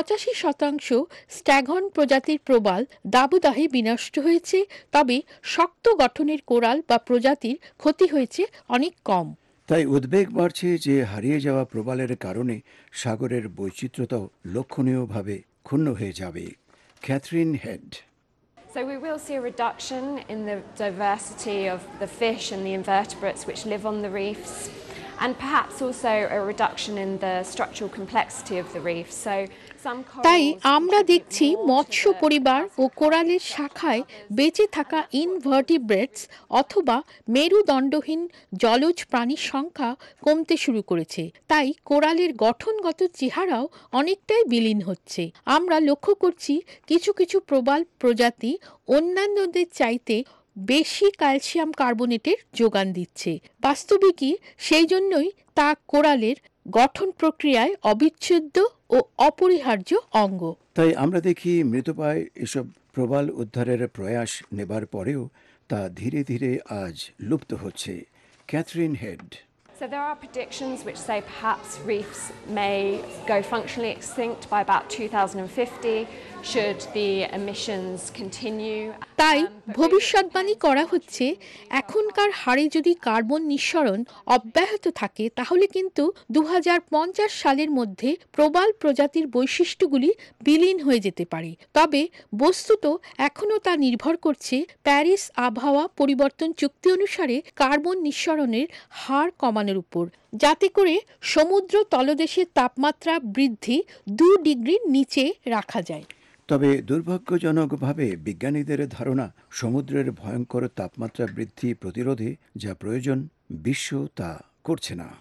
85% স্ট্যাঘর্ন প্রজাতির প্রবাল দাবদাহে বিনষ্ট হয়েছে, তবে শক্ত গঠনের কোরাল বা প্রজাতির ক্ষতি হয়েছে অনেক কম। তাই উদ্বেগ বাড়ছে যে হারিয়ে যাওয়া প্রবালের কারণে সাগরের বৈচিত্র্যতাও লক্ষণীয়ভাবে ক্ষুণ্ণ হয়ে যাবে। Catherine Head: So we will see a reduction in the diversity of the fish and the invertebrates which live on the reefs, and perhaps also a reduction in the structural complexity of the reef. So তাই আমরা দেখছি মৎস্য পরিবার ও কোরালের শাখায় বেঁচে থাকা ইনভার্টিব্রেটস অথবা মেরুদণ্ডহীন জলজ প্রাণীর সংখ্যা কমতে শুরু করেছে। তাই কোরালের গঠনগত চেহারাও অনেকটাই বিলীন হচ্ছে। আমরা লক্ষ্য করছি কিছু কিছু প্রবাল প্রজাতি অন্যান্যদের চাইতে বেশি ক্যালসিয়াম কার্বনেটের যোগান দিচ্ছে। বাস্তবিকই সেই জন্যই তা কোরালের গঠন প্রক্রিয়ায় অবিচ্ছেদ্য ও অপরিহার্য অঙ্গ। তাই আমরা দেখি মৃতপ্রায় এসব প্রবাল উদ্ধারের প্রয়াস নেবার পরেও তা ধীরে ধীরে আজ লুপ্ত হচ্ছে। Catherine Head: So there are predictions which say perhaps reefs may go functionally extinct by about 2050 should the emissions continue. তাই ভবিষ্যৎবাণী করা হচ্ছে, এখনকার হারে যদি কার্বন নিঃসরণ অব্যাহত থাকে তাহলে কিন্তু 2050 সালের মধ্যে প্রবাল প্রজাতির বৈশিষ্ট্যগুলি বিলীন হয়ে যেতে পারে। তবে বস্তুত এখনও তা নির্ভর করছে প্যারিস আবহাওয়া পরিবর্তন চুক্তি অনুসারে কার্বন নিঃসরণের হার কমানোর উপর, যাতে করে সমুদ্র তলদেশের তাপমাত্রা বৃদ্ধি 2 ডিগ্রির নিচে রাখা যায়। তবে দুর্ভাগ্যজনকভাবে বিজ্ঞানীদের ধারণা, সমুদ্রের ভয়ঙ্কর তাপমাত্রা বৃদ্ধি প্রতিরোধে যা প্রয়োজন বিশ্ব তা করছে না।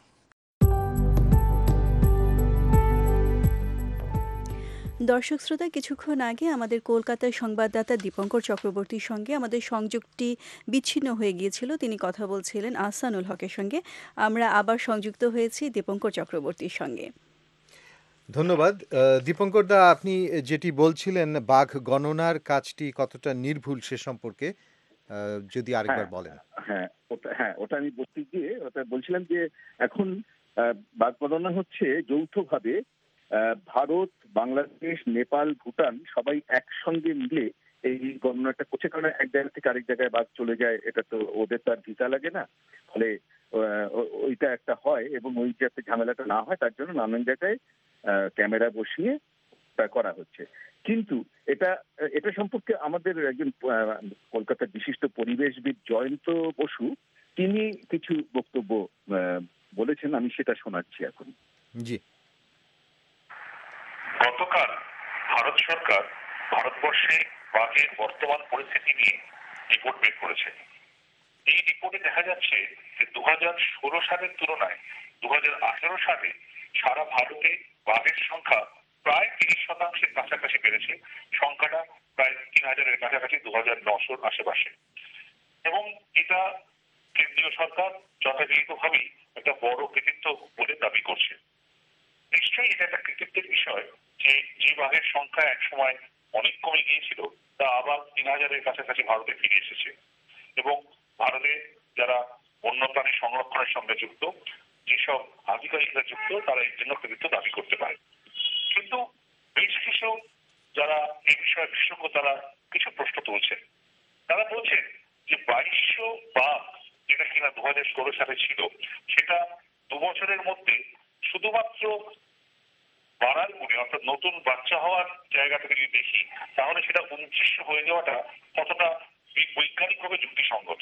দর্শক শ্রোতা, কিছুক্ষণ আগে আমাদের কলকাতার সংবাদদাতা দীপঙ্কর চক্রবর্তীর সঙ্গে আমাদের সংযোগটি বিচ্ছিন্ন হয়ে গিয়েছিল। তিনি কথা বলছিলেন আহসানুল হকের সঙ্গে। আমরা আবার সংযুক্ত হয়েছি দীপঙ্কর চক্রবর্তীর সঙ্গে। ধন্যবাদ। দীপঙ্কর দা, আপনি যেটি বলছিলেন বাঘ গণনার কাজটি কতটা নির্ভুল সে সম্পর্কে যদি আরেকবার বলেন। ওটা আমি বলতে গিয়ে বলছিলাম যে এখন বাঘ গণনা হচ্ছে যৌথভাবে ভারত, বাংলাদেশ, নেপাল, ভুটান সবাই একসঙ্গে মিলে এই গণনাটা করছে। কারণ এক জায়গা থেকে আরেক জায়গায় বাঘ চলে যায়, এটা তো ওদের তো আর ভিসা লাগে না, ফলে ওইটা একটা হয়। এবং ওই যাতে ঝামেলাটা না হয় তার জন্য নানান জায়গায় ক্যামেরা বসিয়ে করা হচ্ছে। কিন্তু এটা সম্পর্কে আমাদের একজন কলকাতার বিশিষ্ট পরিবেশবিদ জয়ন্ত বসু তিনি কিছু বক্তব্য বলেছেন, আমি সেটা শোনাচ্ছি এখন। জি। গতকাল ভারত সরকার ভারতবর্ষে বাঘের বর্তমান পরিস্থিতি নিয়ে রিপোর্ট বের করেছে। এই রিপোর্টে দেখা যাচ্ছে যে 2016 সালের তুলনায় 2018 সালে সারা ভারতে বাঘের সংখ্যা প্রায় 30% কাছাকাছি বেড়েছে। সংখ্যাটা প্রায় 3000-এর কাছাকাছি, 2900-র আশেপাশে। এবং এটা কেন্দ্রীয় সরকার যথাযথভাবেই একটা বড় কৃতিত্ব বলে দাবি করছে। নিশ্চয়ই এটা একটা কৃতিত্বের বিষয় যে বাঘের সংখ্যা একসময় অনেক কমে গিয়েছিল তা আবার 3000-এর কাছাকাছি ভারতে ফিরে এসেছে। এবং ভারতে যারা বন্যপ্রাণী সংরক্ষণের সঙ্গে যুক্ত, যেসব আধিকারিকরা যুক্ত, তারা এর জন্য কৃতিত্ব দাবি করতে পারে। কিন্তু বেশ কিছু যারা এই বিষয়ে বিশেষজ্ঞ তারা কিছু প্রশ্ন তুলছেন। তারা বলছেন যে 2200 বাঘ যেটা কিনা 2016 সালে ছিল, সেটা 2 বছরের মধ্যে শুধুমাত্র বাড়ার গুণে, অর্থাৎ নতুন বাচ্চা হওয়ার জায়গা থেকে যদি দেখি, তাহলে সেটা 2900 হয়ে যাওয়াটা কতটা বৈজ্ঞানিকভাবে যুক্তিসঙ্গত,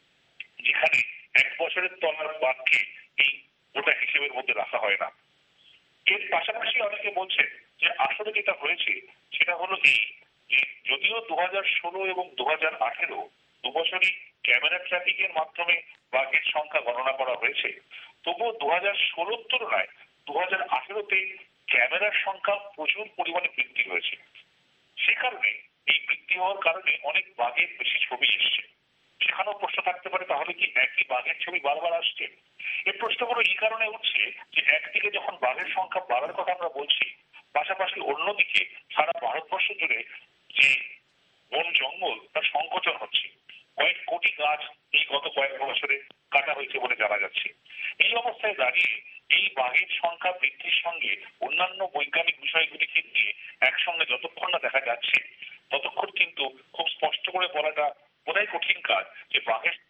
যেখানে 1 বছরের তলার বাঘকে এই গোটা হিসেবের মধ্যে রাখা হয় না। এর পাশাপাশি অনেকে বলছেন যে আসলে যেটা হয়েছে সেটা হলো এই যে যদিও 2016 এবং 2018 2 বছরই ক্যামেরা ট্র্যাকিং এর মাধ্যমে বাঘের সংখ্যা গণনা করা হয়েছে, তবুও 2016-র তুলনায় 2018-তে ক্যামেরার সংখ্যা প্রচুর পরিমাণে বৃদ্ধি হয়েছে। সে কারণে এই বৃদ্ধি হওয়ার কারণে অনেক বাঘের বেশি ছবি এসছে। সেখানেও প্রশ্ন থাকতে পারে, তাহলে কি একই বাঘের ছবি বারবার আসছে? এই প্রশ্নগুলো এই কারণে উঠছে যে একদিকে যখন বাঘের সংখ্যা বাড়ার কথা আমরা বলছি, পাশাপাশি অন্যদিকে সারা ভারতবর্ষ জুড়ে যে বন জঙ্গল তার সংকোচন হচ্ছে। কয়েক কোটি গাছ এই গত কয়েক বছরে কাটা হয়েছে বলে জানা যাচ্ছে। এই অবস্থায় দাঁড়িয়ে এই বাঘের সংখ্যা বৃদ্ধির সঙ্গে অন্যান্য বৈজ্ঞানিক বিষয়গুলিকে নিয়ে একসঙ্গে যতক্ষণ না দেখা যাচ্ছে, ততক্ষণ কিন্তু খুব স্পষ্ট করে বলাটা বোধহয় কঠিন কাজ যে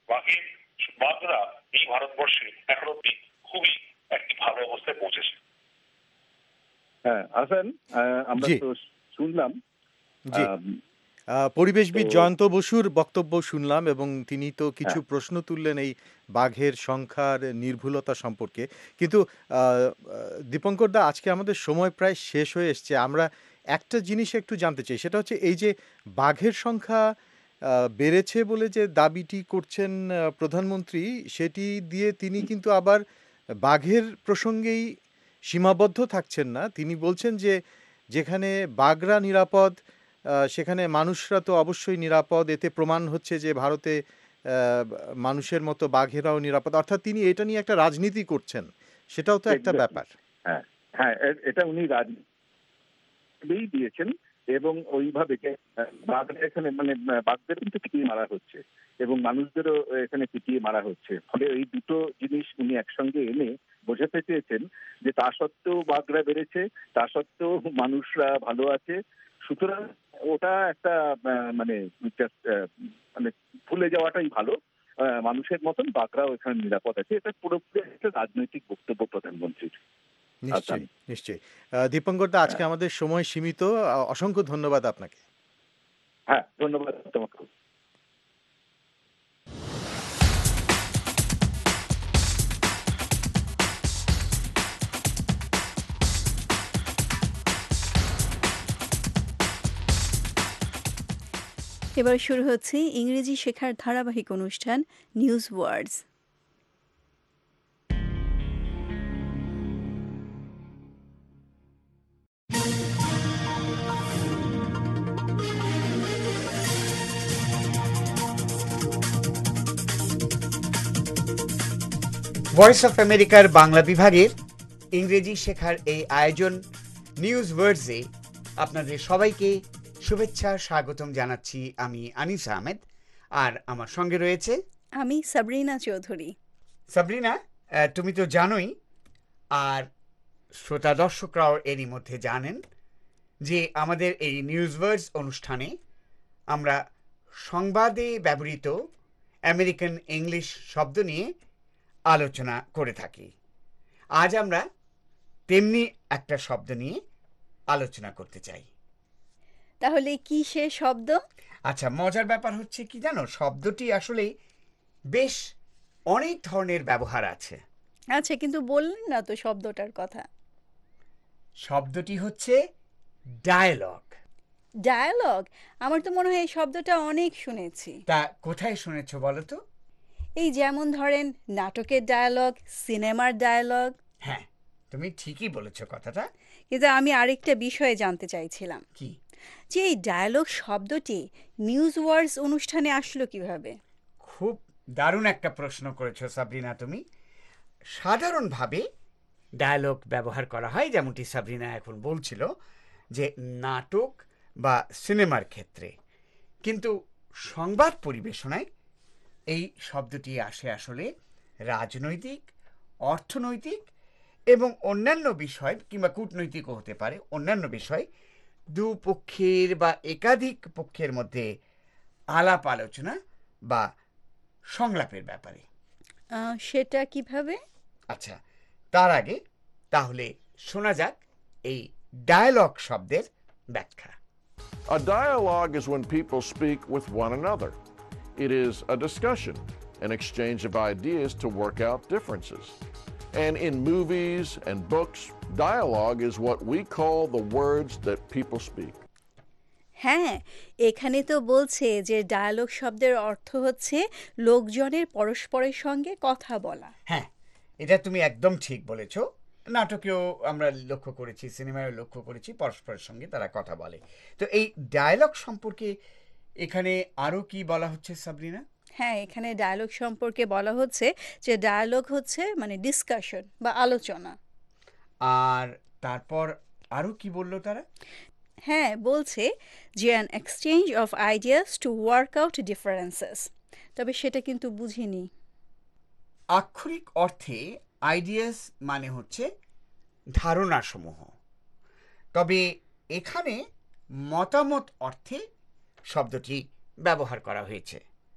বাঘরা এই ভারতবর্ষে এখন অব্দি খুবই একটি ভালো অবস্থায় পৌঁছেছে। হ্যাঁ আসান, আমরা তো শুনলাম পরিবেশবিদ জয়ন্ত বসুর বক্তব্য শুনলাম, এবং তিনি তো কিছু প্রশ্ন তুললেন এই বাঘের সংখ্যার নির্ভুলতা সম্পর্কে। কিন্তু দীপঙ্কর দা, আজকে আমাদের সময় প্রায় শেষ হয়ে এসছে। আমরা একটা জিনিস একটু জানতে চাই, সেটা হচ্ছে এই যে বাঘের সংখ্যা বেড়েছে বলে যে দাবিটি করছেন প্রধানমন্ত্রী, সেটি দিয়ে তিনি কিন্তু আবার বাঘের প্রসঙ্গেই সীমাবদ্ধ থাকছেন না। তিনি বলছেন যে যেখানে বাঘরা নিরাপদ সেখানে মানুষরা তো অবশ্যই নিরাপদ। এতে প্রমাণ হচ্ছে যে ভারতে মানুষের মতো বাঘেরাও নিরাপদ। অর্থাৎ তিনি এটা নিয়ে একটা রাজনীতি করছেন, সেটাও তো একটা ব্যাপার। হ্যাঁ হ্যাঁ, এটা উনি রাজনীতি দিয়েছেন এবং ওইভাবে বাঘরা এখানে মানে বাঘদের কিন্তু পিটিয়ে মারা হচ্ছে এবং মানুষদেরও এখানে পিটিয়ে মারা হচ্ছে। ফলে এই দুটো জিনিস উনি একসঙ্গে এনে বোঝাতে চেয়েছেন যে তা সত্ত্বেও বাঘরা বেড়েছে, তা সত্ত্বেও মানুষরা ভালো আছে। সুতরাং ওটা একটা মানে ভুলে যাওয়াটাই ভালো, মানুষের মতন বাঘরাও এখানে নিরাপদ আছে। এটা পুরোপুরি একটা রাজনৈতিক বক্তব্য প্রধানমন্ত্রীর। নিশ্চয়ই নিশ্চয়ই। দীপঙ্কর দা, আজকে আমাদের সময় সীমিত, অসংখ্য ধন্যবাদ আপনাকে। হ্যাঁ, ধন্যবাদ তোমাকে। এবার শুরু হচ্ছে ইংরেজি শেখার ধারাবাহিক অনুষ্ঠান নিউজ ওয়ার্ডস। ভয়েস অফ আমেরিকার বাংলা বিভাগের ইংরেজি শেখার এই আয়োজন নিউজ ওয়ার্ডসে আপনাদের সবাইকে শুভেচ্ছা স্বাগতম জানাচ্ছি। আমি আনিস আহমেদ, আর আমার সঙ্গে রয়েছে আমি সাবরিনা চৌধুরী। সাবরিনা, তুমি তো জানোই আর শ্রোতা দর্শকরাও এরই মধ্যে জানেন যে আমাদের এই নিউজ ওয়ার্ডস অনুষ্ঠানে আমরা সংবাদে ব্যবহৃত আমেরিকান ইংলিশ শব্দ নিয়ে আলোচনা করে থাকি। আজ আমরা তেমনি একটা শব্দ নিয়ে আলোচনা করতে চাই। তাহলে কি সে শব্দ? আচ্ছা, মজার ব্যাপার হচ্ছে কি জানো, শব্দটি আসলে বেশ অনেক ধরনের ব্যবহার আছে। আচ্ছা, কিন্তু বললেন না তো শব্দটার কথা। শব্দটি হচ্ছে ডায়ালগ। ডায়ালগ? আমার তো মনে হয় এই শব্দটা অনেক শুনেছি। তা কোথায় শুনেছো বলো তো? এই যেমন ধরেন নাটকের ডায়ালগ, সিনেমার ডায়ালগ। হ্যাঁ, তুমি ঠিকই বলেছো কথাটা। কিন্তু আমি আরেকটা বিষয়ে জানতে চাইছিলাম, কি? যে এই ডায়ালগ শব্দটি নিউজ ওয়ার্ডস অনুষ্ঠানে আসলো কিভাবে? খুব দারুণ একটা প্রশ্ন করেছো সাবরিনা তুমি। সাধারণভাবে ডায়ালগ ব্যবহার করা হয়, যেমনটি সাবরিনা এখন বলছিল, যে নাটক বা সিনেমার ক্ষেত্রে। কিন্তু সংবাদ পরিবেশনায় এই শব্দটি আসে আসলে রাজনৈতিক, অর্থনৈতিক এবং অন্যান্য বিষয়, কিংবা কূটনৈতিকও হতে পারে, অন্যান্য বিষয় দুপক্ষের বা একাধিক পক্ষের মধ্যে আলাপ আলোচনা বা সংলাপের ব্যাপারে। সেটা কিভাবে? আচ্ছা, তার আগে তাহলে শোনা যাক এই ডায়ালগ শব্দের ব্যাখ্যা। A dialogue is when people speak with one another. It is a discussion, an exchange of ideas to work out differences. And in movies and books, dialogue is what we call the words that people speak. হ্যাঁ, এখানে তো বলছে যে dialogue শব্দের অর্থ হচ্ছে লোকজনের পরস্পরের সঙ্গে কথা বলা। হ্যাঁ, এটা তুমি একদম ঠিক বলেছো। নাটকেও আমরা লক্ষ্য করেছি, সিনেমায়ও লক্ষ্য করেছি, পরস্পরের সঙ্গে তারা কথা বলে। তো এই ডায়ালগ সম্পর্কে এখানে আরও কি বলা হচ্ছে সাবরিনা? হ্যাঁ, এখানে ডায়ালগ সম্পর্কে বলা হচ্ছে যে ডায়ালগ হচ্ছে মানে ডিসকাশন বা আলোচনা। আর তারপর আরও কি বললো তারা? হ্যাঁ, বলছে যে an exchange of ideas to work out differences. তবে সেটা কিন্তু বুঝিনি। আক্ষরিক অর্থে আইডিয়াস মানে হচ্ছে ধারণাসমূহ, তবে এখানে মতামত অর্থে শব্দটি ব্যবহার করা হয়েছে।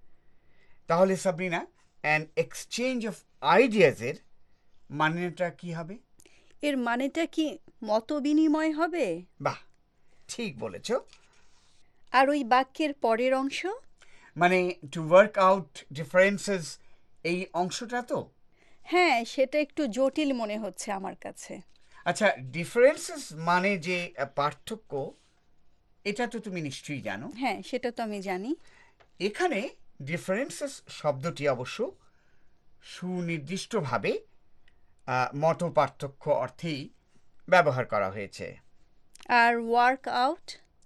তাহলে সাবরিনা, অ্যান এক্সচেঞ্জ অফ আইডিয়াসের মানেটা কি হবে? এর মানেটা কি মত বিনিময় হবে? বাহ, ঠিক বলেছ। আর ওই বাক্যের পরের অংশ মানে টু ওয়ার্ক আউট ডিফারেন্সেস, এই অংশটা তো? হ্যাঁ, সেটা একটু জটিল মনে হচ্ছে আমার কাছে। আচ্ছা, ডিফারেন্সেস মানে যে পার্থক্য, এটা তো তুমি নিশ্চয়ই জানো। হ্যাঁ, সেটা তো আমি জানি। এখানে ডিফারেন্সেস শব্দটি অবশ্য সুনির্দিষ্টভাবে মত পার্থক্য অর্থেই ব্যবহার করা হয়েছে। আর ওয়ার্ক আউট?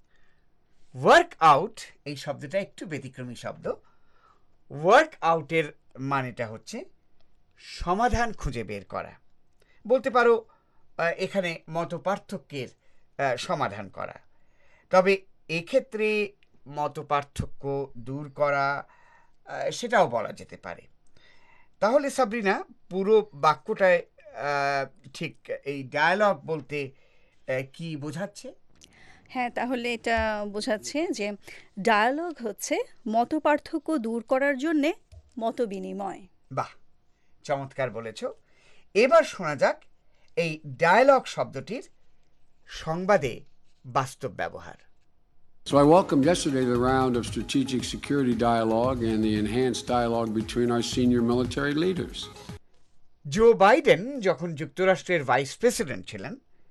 ওয়ার্ক আউট এই শব্দটা একটু ব্যতিক্রমী শব্দ। ওয়ার্ক আউটের মানেটা হচ্ছে সমাধান খুঁজে বের করা, বলতে পারো এখানে মত পার্থক্যের সমাধান করা। তবে এক্ষেত্রে মত পার্থক্য দূর করা, সেটাও বলা যেতে পারে। তাহলে সাবরিনা, পুরো বাক্যটায় ঠিক এই ডায়ালগ বলতে কি বোঝাচ্ছে? হ্যাঁ, তাহলে এটা বোঝাচ্ছে যে ডায়ালগ হচ্ছে মতপার্থক্য দূর করার জন্যে মত বিনিময়। বাহ, চমৎকার বলেছ। এবার শোনা যাক এই ডায়ালগ শব্দটির সংবাদে বাস্তব ব্যবহার। So I welcomed yesterday the round of strategic security dialogue and the enhanced dialogue between our senior military leaders. Joe Biden যখন যুক্তরাষ্ট্রের ভাইস প্রেসিডেন্ট ছিলেন,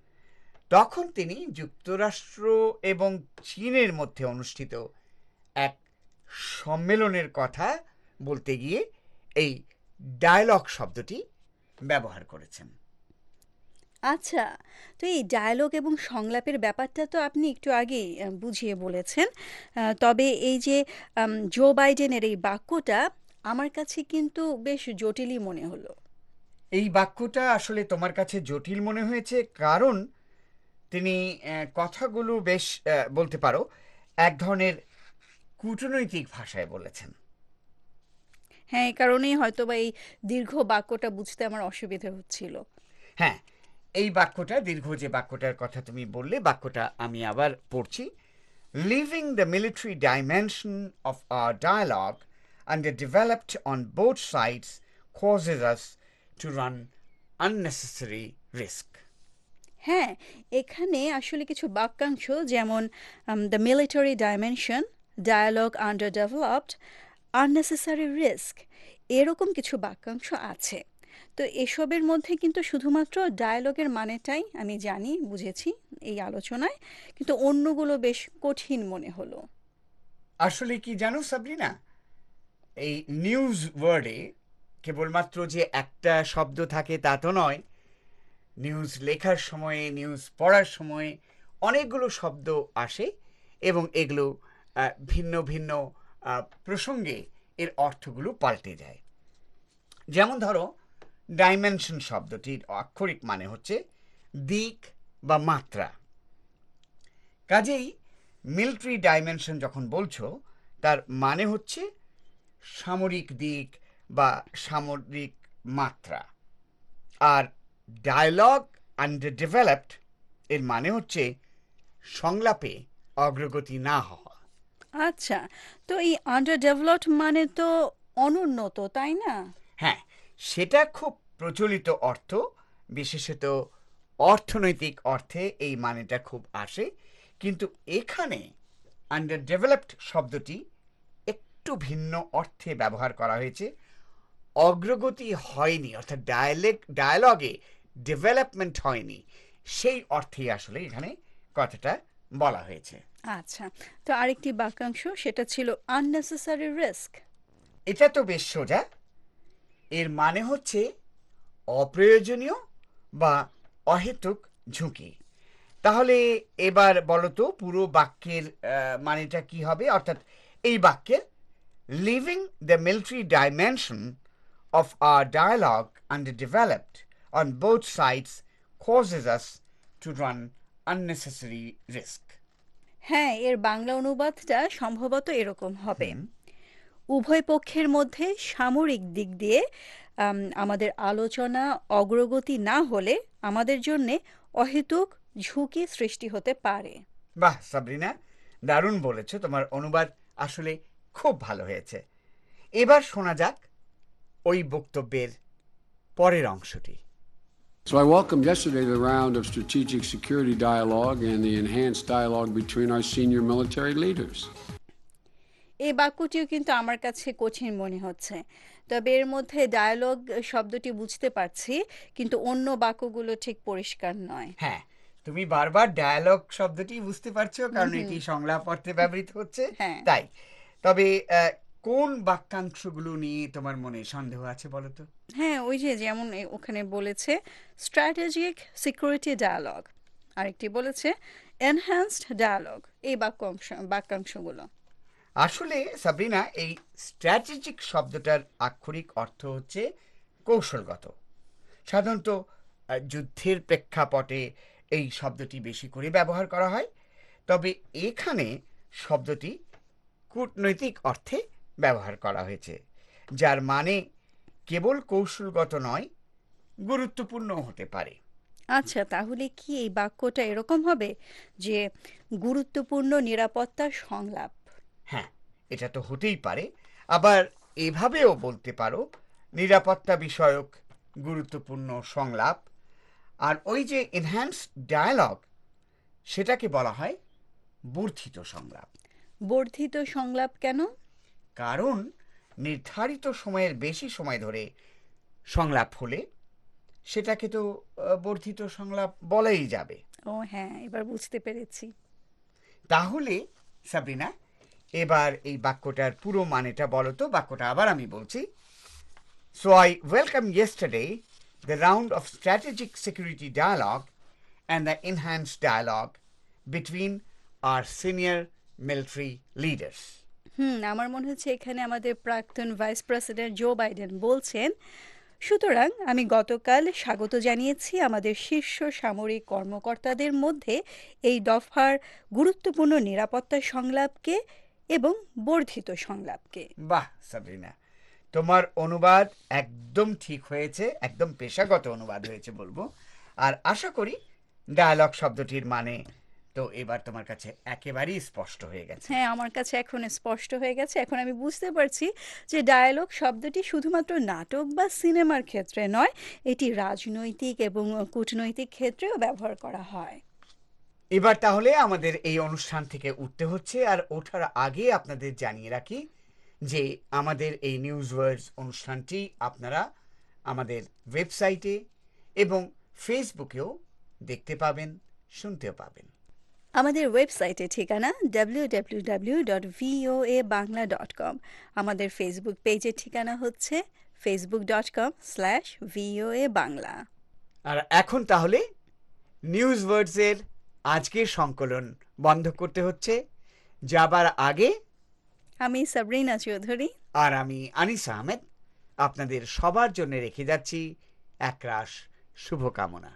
তখন তিনি যুক্তরাষ্ট্র এবং চীনের মধ্যে অনুষ্ঠিত এক সম্মেলনের কথা বলতে গিয়ে এই ডায়ালগ শব্দটি ব্যবহার করেছেন। আচ্ছা, তো এই ডায়ালগ এবং সংলাপের ব্যাপারটা তো আপনি একটু আগেই বুঝিয়ে বলেছেন। তবে এই যে জো বাইডেনের এই বাক্যটা আমার কাছে কিন্তু বেশ জটিলই মনে হলো। এই বাক্যটা আসলে তোমার কাছে জটিল মনে হয়েছে কারণ তিনি কথাগুলো বেশ বলতে পারো এক ধরনের কূটনৈতিক ভাষায় বলেছেন। হ্যাঁ, এই কারণেই হয়তো বা এই দীর্ঘ বাক্যটা বুঝতে আমার অসুবিধা হচ্ছিল। হ্যাঁ, এই বাক্যটা দীর্ঘ যে বাক্যটার কথা তুমি বললে, বাক্যটা আমি আবার পড়ছি। Leaving the military dimension of our dialogue underdeveloped on both sides causes us to run unnecessary risk. হ্যাঁ, এখানে আসলে কিছু বাক্যাংশ যেমন the military dimension, dialogue underdeveloped, unnecessary risk, এরকম কিছু বাক্যাংশ আছে। তো এসবের মধ্যে কিন্তু শুধুমাত্র ডায়ালগের মানেটাই আমি জানি, বুঝেছি এই আলোচনায়, কিন্তু অন্যগুলো বেশ কঠিন মনে হলো। আসলে কি জানো সাবরিনা, এই নিউজ ওয়ার্ডে কেবলমাত্র যে একটা শব্দ থাকে তা তো নয়। নিউজ লেখার সময়ে, নিউজ পড়ার সময়ে অনেকগুলো শব্দ আসে এবং এগুলো ভিন্ন ভিন্ন প্রসঙ্গে এর অর্থগুলো পাল্টে যায়। যেমন ধরো, ডাইমেনশন শব্দটির আক্ষরিক মানে হচ্ছে দিক বা মাত্রা। কাজেই মিলিটারি ডাইমেনশন যখন বলছো, তার মানে হচ্ছে সামরিক দিক বা সামরিক মাত্রা। আর ডায়ালগ আন্ডারডেভেলপড এর মানে হচ্ছে সংলাপে অগ্রগতি না হওয়া। আচ্ছা, তো এই আন্ডার ডেভেলপড মানে তো অনুন্নত, তাই না? হ্যাঁ, সেটা খুব প্রচলিত অর্থ, বিশেষত অর্থনৈতিক অর্থে এই মানেটা খুব আসে। কিন্তু এখানে আন্ডার ডেভেলপড শব্দটি একটু ভিন্ন অর্থে ব্যবহার করা হয়েছে। অগ্রগতি হয়নি, অর্থাৎ ডায়ালগে ডেভেলপমেন্ট হয়নি, সেই অর্থেই আসলে এখানে কথাটা বলা হয়েছে। আচ্ছা, তো আরেকটি বাক্যাংশ, সেটা ছিল আননেসেসারি রিস্ক। এটা তো বেশ সোজা। এর মানে হচ্ছে অপ্রয়োজনীয় বা অহেতুক ঝুঁকি। তাহলে এবার বলো তো পুরো বাক্যের মানেটা কি হবে? অর্থাৎ এই বাক্যের leaving the military dimension of our dialogue underdeveloped on both sides causes us to run unnecessary risk. হ্যাঁ, এর বাংলা অনুবাদটা সম্ভবত এরকম হবে, উভয় পক্ষের মধ্যে সামরিক দিক দিয়ে আমাদের আলোচনা অগ্রগতি না হলে আমাদের জন্য অহেতুক ঝুঁকি সৃষ্টি হতে পারে। বাহ সাবরিনা, দারুণ বলেছো, তোমার অনুবাদ আসলে খুব ভালো হয়েছে। এবার শোনা যাক ওই বক্তব্যের পরের অংশটি। So I welcomed yesterday the round of strategic security dialogue and the enhanced dialogue between our senior military leaders. এই বাক্যটিও কিন্তু আমার কাছে কঠিন মনে হচ্ছে, তবে এর মধ্যে ডায়ালগ শব্দটি বুঝতে পারছি, কিন্তু অন্য বাক্যগুলো ঠিক পরিষ্কার নয়। হ্যাঁ, তুমি বারবার ডায়ালগ শব্দটি বুঝতে পারছো, কারণ এটি সংলাপ অর্থে ব্যবহৃত হচ্ছে, তাই। তবে কোন বাক্যাংশগুলো নিয়ে তোমার মনে সন্দেহ আছে বলো তো? হ্যাঁ, ওই যে যেমন ওখানে বলেছে স্ট্র্যাটেজিক সিকিউরিটি ডায়ালগ, আরেকটি বলেছে এনহ্যান্সড ডায়ালগ, এই বাক্যাংশগুলো। আসলে সাবরিনা, এই স্ট্র্যাটেজিক শব্দটার আক্ষরিক অর্থ হচ্ছে কৌশলগত। সাধারণত যুদ্ধের প্রেক্ষাপটে এই শব্দটি বেশি করে ব্যবহার করা হয়, তবে এখানে শব্দটি কূটনৈতিক অর্থে ব্যবহার করা হয়েছে, যার মানে কেবল কৌশলগত নয়, গুরুত্বপূর্ণ হতে পারে। আচ্ছা, তাহলে কি এই বাক্যটা এরকম হবে যে গুরুত্বপূর্ণ নিরাপত্তার সংলাপ? হ্যাঁ, এটা তো হতেই পারে। আবার এভাবেও বলতে পারো নিরাপত্তা বিষয়ক গুরুত্বপূর্ণ সংলাপ। আর ওই যে এনহ্যান্সড ডায়ালগ, সেটাকে বলা হয় বর্ধিত সংলাপ। বর্ধিত সংলাপ কেন? কারণ নির্ধারিত সময়ের বেশি সময় ধরে সংলাপ হলে সেটাকে তো বর্ধিত সংলাপ বলাই যাবে। ও হ্যাঁ, এবার বুঝতে পেরেছি। তাহলে সাবরিনা, এবার এই বাক্যটার পুরো মানেটা বলো তো। বাক্যটা আবার আমি বলছি। So I welcome yesterday the round of strategic security dialogue and the enhanced dialogue between our senior military leaders. আমার মনে হচ্ছে এখানে আমাদের প্রাক্তন ভাইস প্রেসিডেন্ট জো বাইডেন বলছেন, সুতরাং আমি গতকাল স্বাগত জানিয়েছি আমাদের শীর্ষ সামরিক কর্মকর্তাদের মধ্যে এই দফার গুরুত্বপূর্ণ নিরাপত্তা সংলাপকে এবং বর্ধিত সংলাপকে। বাহ সাবরিনা, তোমার অনুবাদ একদম ঠিক হয়েছে, একদম পেশাগত অনুবাদ হয়েছে বলবো। আর আশা করি ডায়ালগ শব্দটির মানে তো এবার তোমার কাছে একেবারেই স্পষ্ট হয়ে গেছে। হ্যাঁ, আমার কাছে এখন স্পষ্ট হয়ে গেছে। এখন আমি বুঝতে পারছি যে ডায়ালগ শব্দটি শুধুমাত্র নাটক বা সিনেমার ক্ষেত্রে নয়, এটি রাজনৈতিক এবং কূটনৈতিক ক্ষেত্রেও ব্যবহার করা হয়। এবার তাহলে আমাদের এই অনুষ্ঠান থেকে উঠতে হচ্ছে, আর ওঠার আগে আপনাদের জানিয়ে রাখি যে আমাদের এই নিউজ ওয়ার্ডস অনুষ্ঠানটি আপনারা আমাদের ওয়েবসাইটে এবং ফেসবুকেও দেখতে পাবেন, শুনতেও পাবেন। আমাদের ওয়েবসাইটের ঠিকানা www.voabangla.com। আমাদের ফেসবুক পেজের ঠিকানা হচ্ছে facebook.com/voa bangla। আর এখন তাহলে নিউজ ওয়ার্ডসের আজকের সংকলন বন্ধ করতে হচ্ছে। যাবার আগে আমি সাবরিনা চৌধুরী আর আমি আনিস আহমেদ আপনাদের সবার জন্য রেখে যাচ্ছি একরাশ শুভকামনা।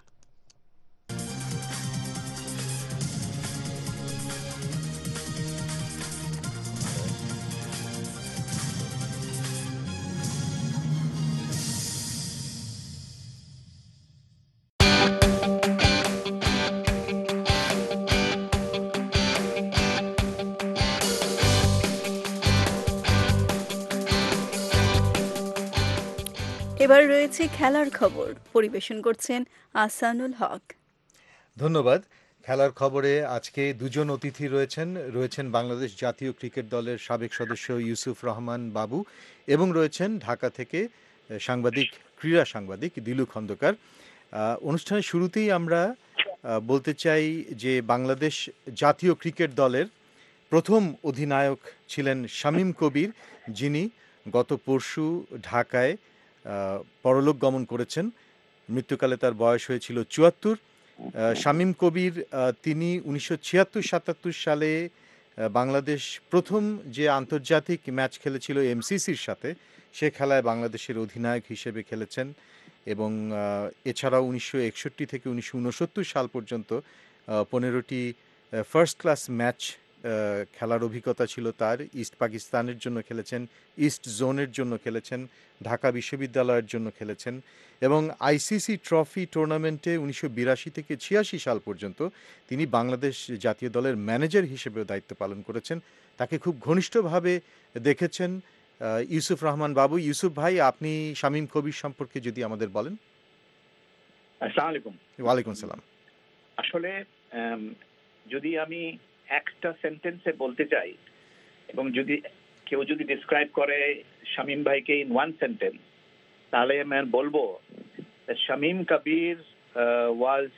এবার রয়েছে খেলার খবর, পরিবেশন করছেন আহসানুল হক। ধন্যবাদ। খেলার খবরে আজকে দুজন অতিথি রয়েছেন বাংলাদেশ জাতীয় ক্রিকেট দলের সাবেক সদস্য ইউসুফ রহমান বাবু এবং রয়েছেন ঢাকা থেকে ক্রীড়া সাংবাদিক দিলু খন্দকার। অনুষ্ঠানের শুরুতেই আমরা বলতে চাই যে বাংলাদেশ জাতীয় ক্রিকেট দলের প্রথম অধিনায়ক ছিলেন শামীম কবির, যিনি গত পরশু ঢাকায় পরলোক গমন করেছেন। মৃত্যুকালে তার বয়স হয়েছিল ৭৪। শামীম কবির তিনি 1976-77 সালে বাংলাদেশ প্রথম যে আন্তর্জাতিক ম্যাচ খেলেছিল এমসিসির সাথে, সে খেলায় বাংলাদেশের অধিনায়ক হিসেবে খেলেছেন এবং এছাড়াও 1961 থেকে 1969 সাল পর্যন্ত 15টি ফার্স্ট ক্লাস ম্যাচ খেলার অভিজ্ঞতা ছিল তার। ইস্ট পাকিস্তানের জন্য খেলেছেন, ইস্ট জোনের জন্য খেলেছেন, ঢাকা বিশ্ববিদ্যালয়ের জন্য খেলেছেন এবং আইসিসি ট্রফি টুর্নামেন্টে 1982 থেকে 86 সাল পর্যন্ত তিনি বাংলাদেশ জাতীয় দলের ম্যানেজার হিসেবেও দায়িত্ব পালন করেছেন। তাকে খুব ঘনিষ্ঠভাবে দেখেছেন ইউসুফ রহমান বাবু। ইউসুফ ভাই, আপনি শামীম কবির সম্পর্কে যদি আমাদের বলেন। আসসালামু আলাইকুম। ওয়ালাইকুম সালাম। আসলে যদি আমি একটা সেন্টেন্সে বলতে চাই এবং যদি কেউ ডিসক্রাইব করে শামীম ভাইকে ইন ওয়ান সেন্টেন্স, তাহলে আমি বলবো Shamim Kabir was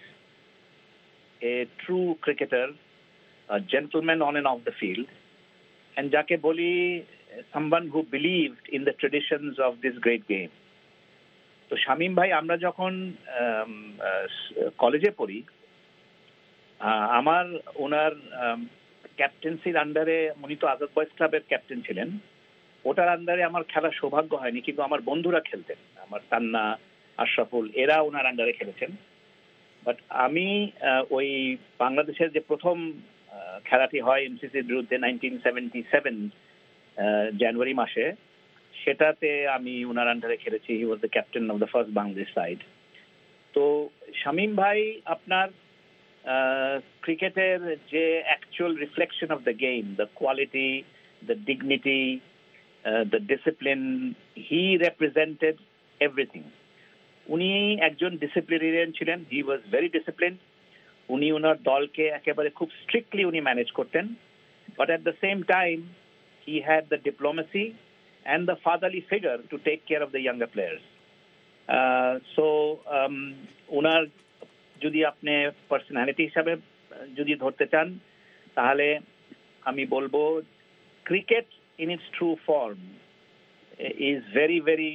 a true cricketer, gentleman on and of the field, and যাকে বলি someone who believed in the traditions of this great game. তো শামীম ভাই, আমরা যখন কলেজে পড়ি, আমার ওনার ক্যাপ্টেন্সির আন্ডারে, উনি তো আজাদ বয়েজ ক্লাবের ক্যাপ্টেন ছিলেন, ওটার আন্ডারে আমার খেলার সৌভাগ্য হয়নি, কিন্তু আমার বন্ধুরা খেলতেন, আমার তান্না, আশরাফুল, এরা ওনার আন্ডারে খেলেছেন। বাট আমি ওই বাংলাদেশের যে প্রথম খেলাটি হয় এমসিসির বিরুদ্ধে 1977 জানুয়ারি মাসে, সেটাতে আমি ওনার আন্ডারে খেলেছি। He was the captain of the first Bangladesh side. তো শামীম ভাই আপনার ক্রিকেটের যে actual reflection of the game, the quality, the dignity, the discipline, he represented everything. উনি একজন ডিসিপ্লিনেরিয়ান ছিলেন, হি ওয়াজ ভেরি ডিসিপ্লিন। উনি ওনার দলকে একেবারে খুব স্ট্রিক্টলি উনি ম্যানেজ করতেন, but at the same time he had the diplomacy and the fatherly figure to take care of the younger players. So ওনার যদি আপনি পার্সোনালিটি হিসাবে যদি ধরতে চান, তাহলে আমি বলবো cricket in its true form is very very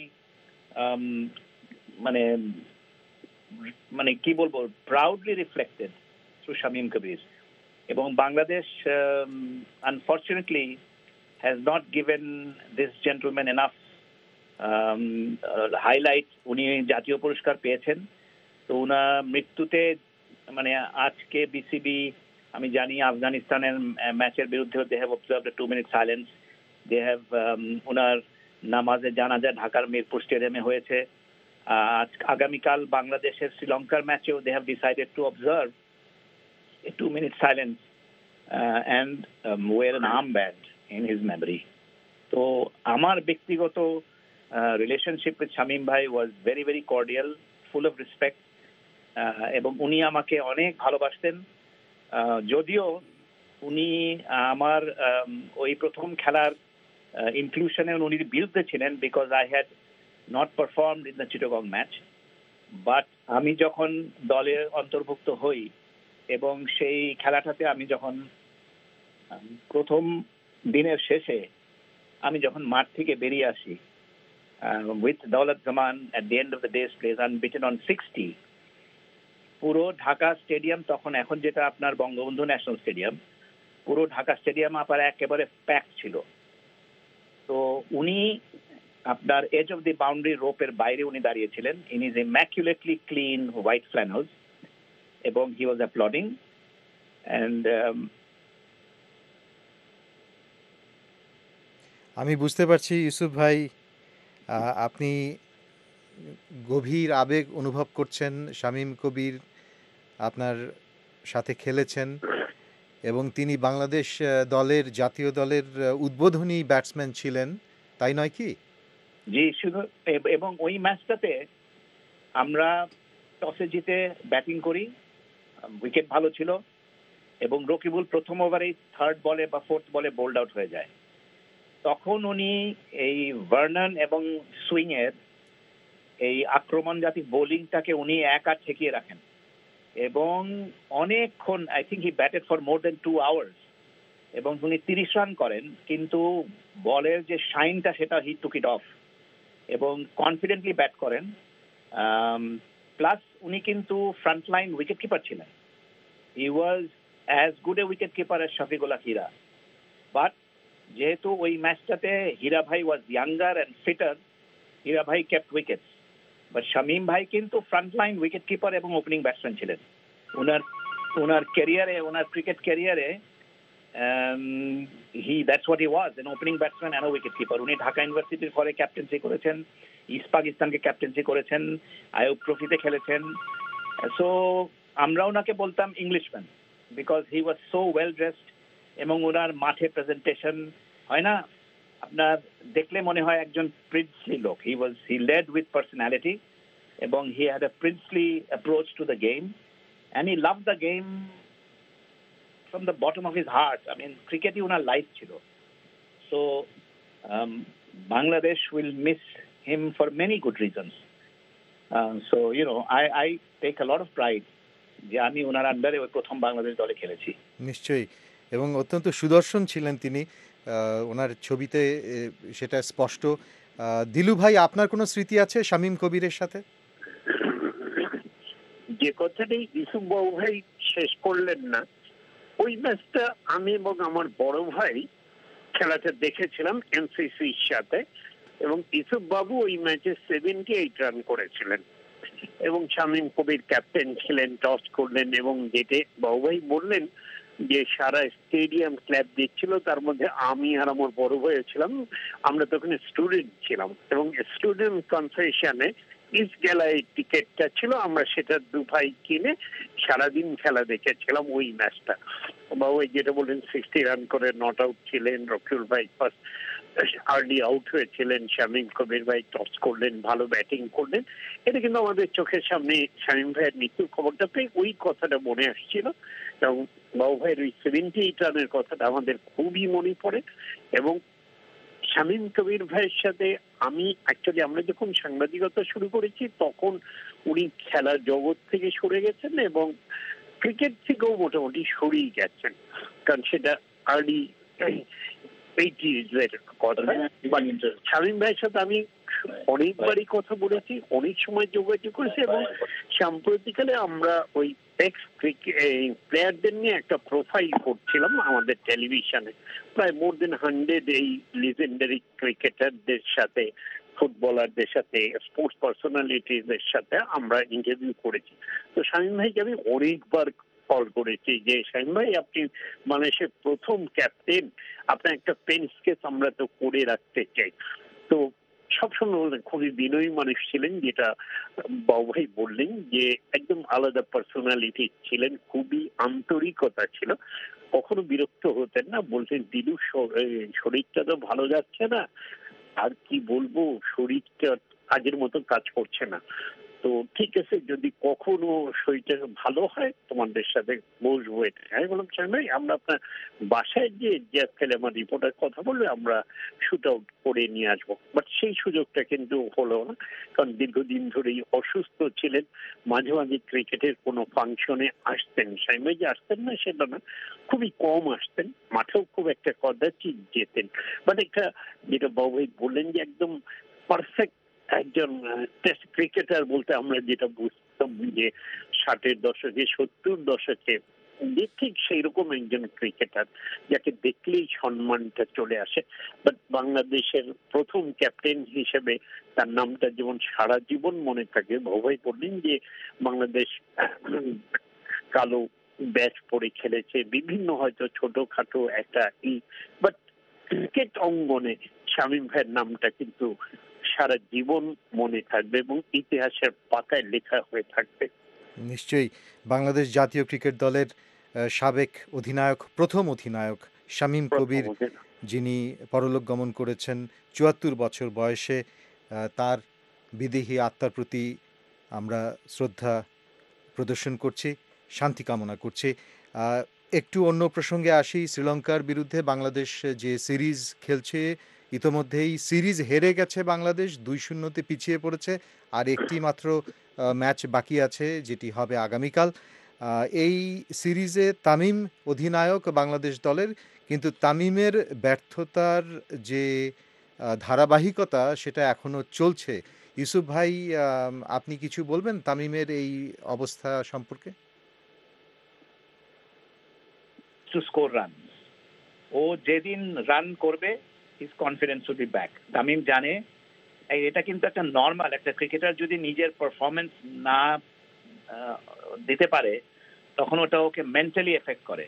মানে কি বলবো, proudly reflected through Shamim Kabir. এবং Bangladesh unfortunately has not given this gentleman enough highlight. উনি জাতীয় পুরস্কার পেয়েছেন, তো উনার মৃত্যুতে মানে আজকে বিসিবি, আমি জানি আফগানিস্তানের ম্যাচের বিরুদ্ধে they have observed a 2-minute silence. They have উনার নামাজে জানাজা ঢাকার মিরপুর স্টেডিয়ামে হয়েছে। আগামীকাল বাংলাদেশের শ্রীলঙ্কার ম্যাচেও they have decided to observe a 2-minute silence and wear an armband in his memory. তো আমার ব্যক্তিগত রিলেশনশিপ উইথ শামীম ভাই was very very cordial, full of respect, এবং উনি আমাকে অনেক ভালোবাসতেন। যদিও উনি আমার ওই প্রথম খেলার ইনক্লুশনে উনি বিরুদ্ধে ছিলেন, because I had not performed in the Chittagong match. But আমি যখন দলে অন্তর্ভুক্ত হই এবং সেই খেলাটাতে আমি যখন প্রথম দিনের শেষে আমি যখন মাঠ থেকে বেরিয়ে আসি with Daulat Zaman at the end of the day's play unbeaten on 60, পুরো ঢাকা স্টেডিয়াম তখন, এখন যেটা আপনার বঙ্গবন্ধু ন্যাশনাল স্টেডিয়াম, পুরো ঢাকা স্টেডিয়াম আবার একেবারে প্যাক ছিল। তো উনি আপনার এজ অফ দি বাউন্ডারি রোপের বাইরে উনি দাঁড়িয়েছিলেন in his immaculately clean white flannels, এবং হি ওয়াজ অ্যাপ্লডিং অ্যান্ড আমি বুঝতে পারছি ইউসুফ ভাই, আপনি গভীর আবেগ অনুভব করছেন। শামীম কবির আপনার সাথে খেলেছেন এবং তিনি বাংলাদেশ দলের, জাতীয় দলের উদ্বোধনী ব্যাটসম্যান ছিলেন, তাই নয় কি? জি, শুধু এবং ওই ম্যাচটাতে আমরা টসে জিতে ব্যাটিং করি, উইকেট ভালো ছিল, এবং রকিবুল প্রথম ওভারেই থার্ড বলে বা ফোর্থ বলে বোল্ড আউট হয়ে যায়। তখন উনি এই ভার্নন এবং সুইং এর এই আক্রমণ জাতি বোলিংটাকে উনি একা ঠেকিয়ে রাখেন, এবং অনেকক্ষণ, I think he batted for more than 2 hours, এবং উনি 30 রান করেন, কিন্তু বলের যে শাইনটা সেটা হি টুক ইট অফ, এবং কনফিডেন্টলি ব্যাট করেন। প্লাস উনি কিন্তু ফ্রন্টলাইন উইকেট কিপার ছিলেন। He was as good a wicket keeper as Shafiqullah Hira. But যেহেতু ওই ম্যাচটাতে হীরা ভাই was younger and fitter, Hira ভাই কেপ্ট উইকেটস, বাট শামীম ভাই কিন্তু ফ্রন্টলাইন উইকেট কিপার এবং ওপেনিং ব্যাটসম্যান ছিলেন। ওনার ক্যারিয়ারে, ওনার ক্রিকেট ক্যারিয়ারে that's what he was, an opening batsman and a wicket keeper. উনি ঢাকা ইউনিভার্সিটির পরে ক্যাপ্টেন্সি করেছেন, ইস্ট পাকিস্তানকে ক্যাপ্টেন্সি করেছেন, আইয়ুব ট্রফিতে খেলেছেন। সো আমরা ওনাকে বলতাম Englishman, because he was so well dressed, এবং ওনার মাঠে প্রেজেন্টেশন হয় না, আপনার দেখলে মনে হয় একজন প্রিন্সলি লোক। হি লেড উইথ পার্সোনালিটি, এবং he had a princely approach to the game, and he loved the game from the bottom of his heart. I mean, cricket is una life chilo. So Bangladesh will miss him for many good reasons. So you know, I take a lot of pride যে আমি ওনার আন্ডারে ওই প্রথম বাংলাদেশ দলে খেলেছি। নিশ্চয়ই, এবং অত্যন্ত সুদর্শন ছিলেন তিনি, ওনার ছবিতে সেটা স্পষ্ট। দিলু ভাই, আপনার কোনো স্মৃতি আছে শামীম কবিরের সাথে? যে কথাটি ইউসুফ বাবু ভাই শেষ করলেন না, ওই ম্যাচটা আমি এবং আমার বড় ভাই খেলাটা দেখেছিলাম এনসিসির সাথে, এবং ইউসুফ বাবু ওই ম্যাচে 78 রান করেছিলেন, এবং শামীম কবির ক্যাপ্টেন ছিলেন, টস করলেন, এবং যেতে বাবু ভাই বললেন যে সারা স্টেডিয়াম ক্ল্যাপ দিচ্ছিল, তার মধ্যে আমি আর আমার বড় ভাই ছিলাম, আমরা তখন স্টুডেন্ট ছিলাম, এবং স্টুডেন্ট কনফেশনে ইস্ট গেলায় টিকিটটা ছিল, আমরা সেটা 2 ভাই কিনে সারাদিন খেলা দেখেছিলাম ওই ম্যাচটা। বাবু যেটা বললেন 60 রান করে নট আউট ছিলেন, রকিবুল ভাই ফার্স্ট আর্লি আউট হয়েছিলেন, শামীম কবির ভাই টস করলেন, ভালো ব্যাটিং করলেন। এটা কিন্তু আমাদের চোখের সামনে শামীম ভাইয়ের মৃত্যুর খবরটা পেয়ে ওই কথাটা মনে আসছিল, এবং বাবু ভাইয়ের ওই 78 রানের কথাটা আমাদের খুবই মনে পড়ে। এবং শামীম কবির ভাইয়ের সাথে আমরা যখন সাংবাদিকতা শুরু করেছি তখন উনি খেলার জগৎ থেকে সরে গেছেন, এবং ক্রিকেট থেকেও মোটামুটি সরেই গেছেন, কারণ সেটা আর্লি 80s এর কথা। শামীম ভাইয়ের সাথে আমি অনেকবারই কথা বলেছি, অনেক সময় যোগাযোগ করেছি, এবং সাম্প্রতিককালে আমরা ওই এক্স প্লেয়ারদের নিয়ে একটা প্রোফাইল করছিলাম আমাদের টেলিভিশনে। প্রায় মোর দেন 100 এই লিজেন্ডারি ক্রিকেটারদের সাথে, ফুটবলারদের সাথে, স্পোর্টস পার্সোনালিটিদের সাথে আমরা ইন্টারভিউ করেছি। তো শামীম ভাইকে আমি অনেকবার কল করেছি যে শামীম ভাই, আপনি বাংলাদেশের প্রথম ক্যাপ্টেন, আপনার একটা পেন স্কেচ আমরা তো করে রাখতে চাই। তো সবসময় বলতেন, খুবই বিনয়ী মানুষ ছিলেন, যেটা বাবু ভাই বললেন যে একদম আলাদা পার্সোনালিটি ছিলেন, খুবই আন্তরিকতা ছিল, কখনো বিরক্ত হতেন না। বলতেন দিলু শরীরটা তো ভালো যাচ্ছে না, আর কি বলবো, শরীরটা আগের মতো কাজ করছে না, তো ঠিক আছে যদি কখনো শরীরটা ভালো হয় তোমাদের সাথে বসবো। এটা আমি বললাম চাই আমরা আপনার বাসায় গিয়ে যে আজকাল আমার রিপোর্টার কথা বললে আমরা শুট আউট করে নিয়ে আসবো, বাট সেই সুযোগটা কিন্তু হলো না, কারণ দীর্ঘদিন ধরেই অসুস্থ ছিলেন। মাঝে মাঝে ক্রিকেটের কোনো ফাংশনে আসতেন, সাইমে যে আসতেন না সেটা না, খুবই কম আসতেন, মাঠেও খুব একটা কদাচিৎ যেতেন। বাট একটা যেটা বাবু ভাই বললেন যে একদম পারফেক্ট একজন টেস্ট ক্রিকেটার বলতে আমরা যেটা বুঝতাম যে 60-এর দশকে 70-র দশকে, ঠিক সেই রকম একজন ক্রিকেটার যাকে দেখলেই সম্মানটা চলে আসে। বাট বাংলাদেশের প্রথম ক্যাপ্টেন হিসেবে তার নামটা যেমন সারা জীবন মনে থাকে। ভাই বললেন যে বাংলাদেশ কালো ব্যাচ পরে খেলেছে, বিভিন্ন হয়তো ছোটখাটো একটা বাট ক্রিকেট অঙ্গনে শামীম ভাইয়ের নামটা কিন্তু সারা জীবন মনে থাকবে এবং ইতিহাসের পাতায় লেখা হয়ে থাকবে। নিশ্চয়ই বাংলাদেশ জাতীয় ক্রিকেট দলের সাবেক অধিনায়ক, প্রথম অধিনায়ক শামীম কবির, যিনি পরলোক গমন করেছেন ৭৪ বছর বয়সে, তার বিদেহী আত্মার প্রতি আমরা শ্রদ্ধা প্রদর্শন করছি, শান্তি কামনা করছি। একটু অন্য প্রসঙ্গে আসি। শ্রীলঙ্কার বিরুদ্ধে বাংলাদেশ যে সিরিজ খেলছে, ইতোমধ্যেই সিরিজ হেরে গেছে বাংলাদেশ, ২-০ পিছিয়ে পড়েছে, আর একটি মাত্র ম্যাচ বাকি আছে যেটি হবে আগামীকাল। এই সিরিজে তামিম অধিনায়ক বাংলাদেশ দলের, কিন্তু তামিমের ব্যর্থতার যে ধারাবাহিকতা সেটা এখনো চলছে। ইউসুফ ভাই, আপনি কিছু বলবেন তামিমের এই অবস্থা সম্পর্কে? টু স্কোর রান, ও যেদিন রান করবে his confidence will be back. Tamim জানে এটা কিন্তু একটা নর্মাল, একটা ক্রিকেটার যদি নিজের পারফরমেন্স না দিতে পারে তখন ওটা ওকে মেন্টালি এফেক্ট করে,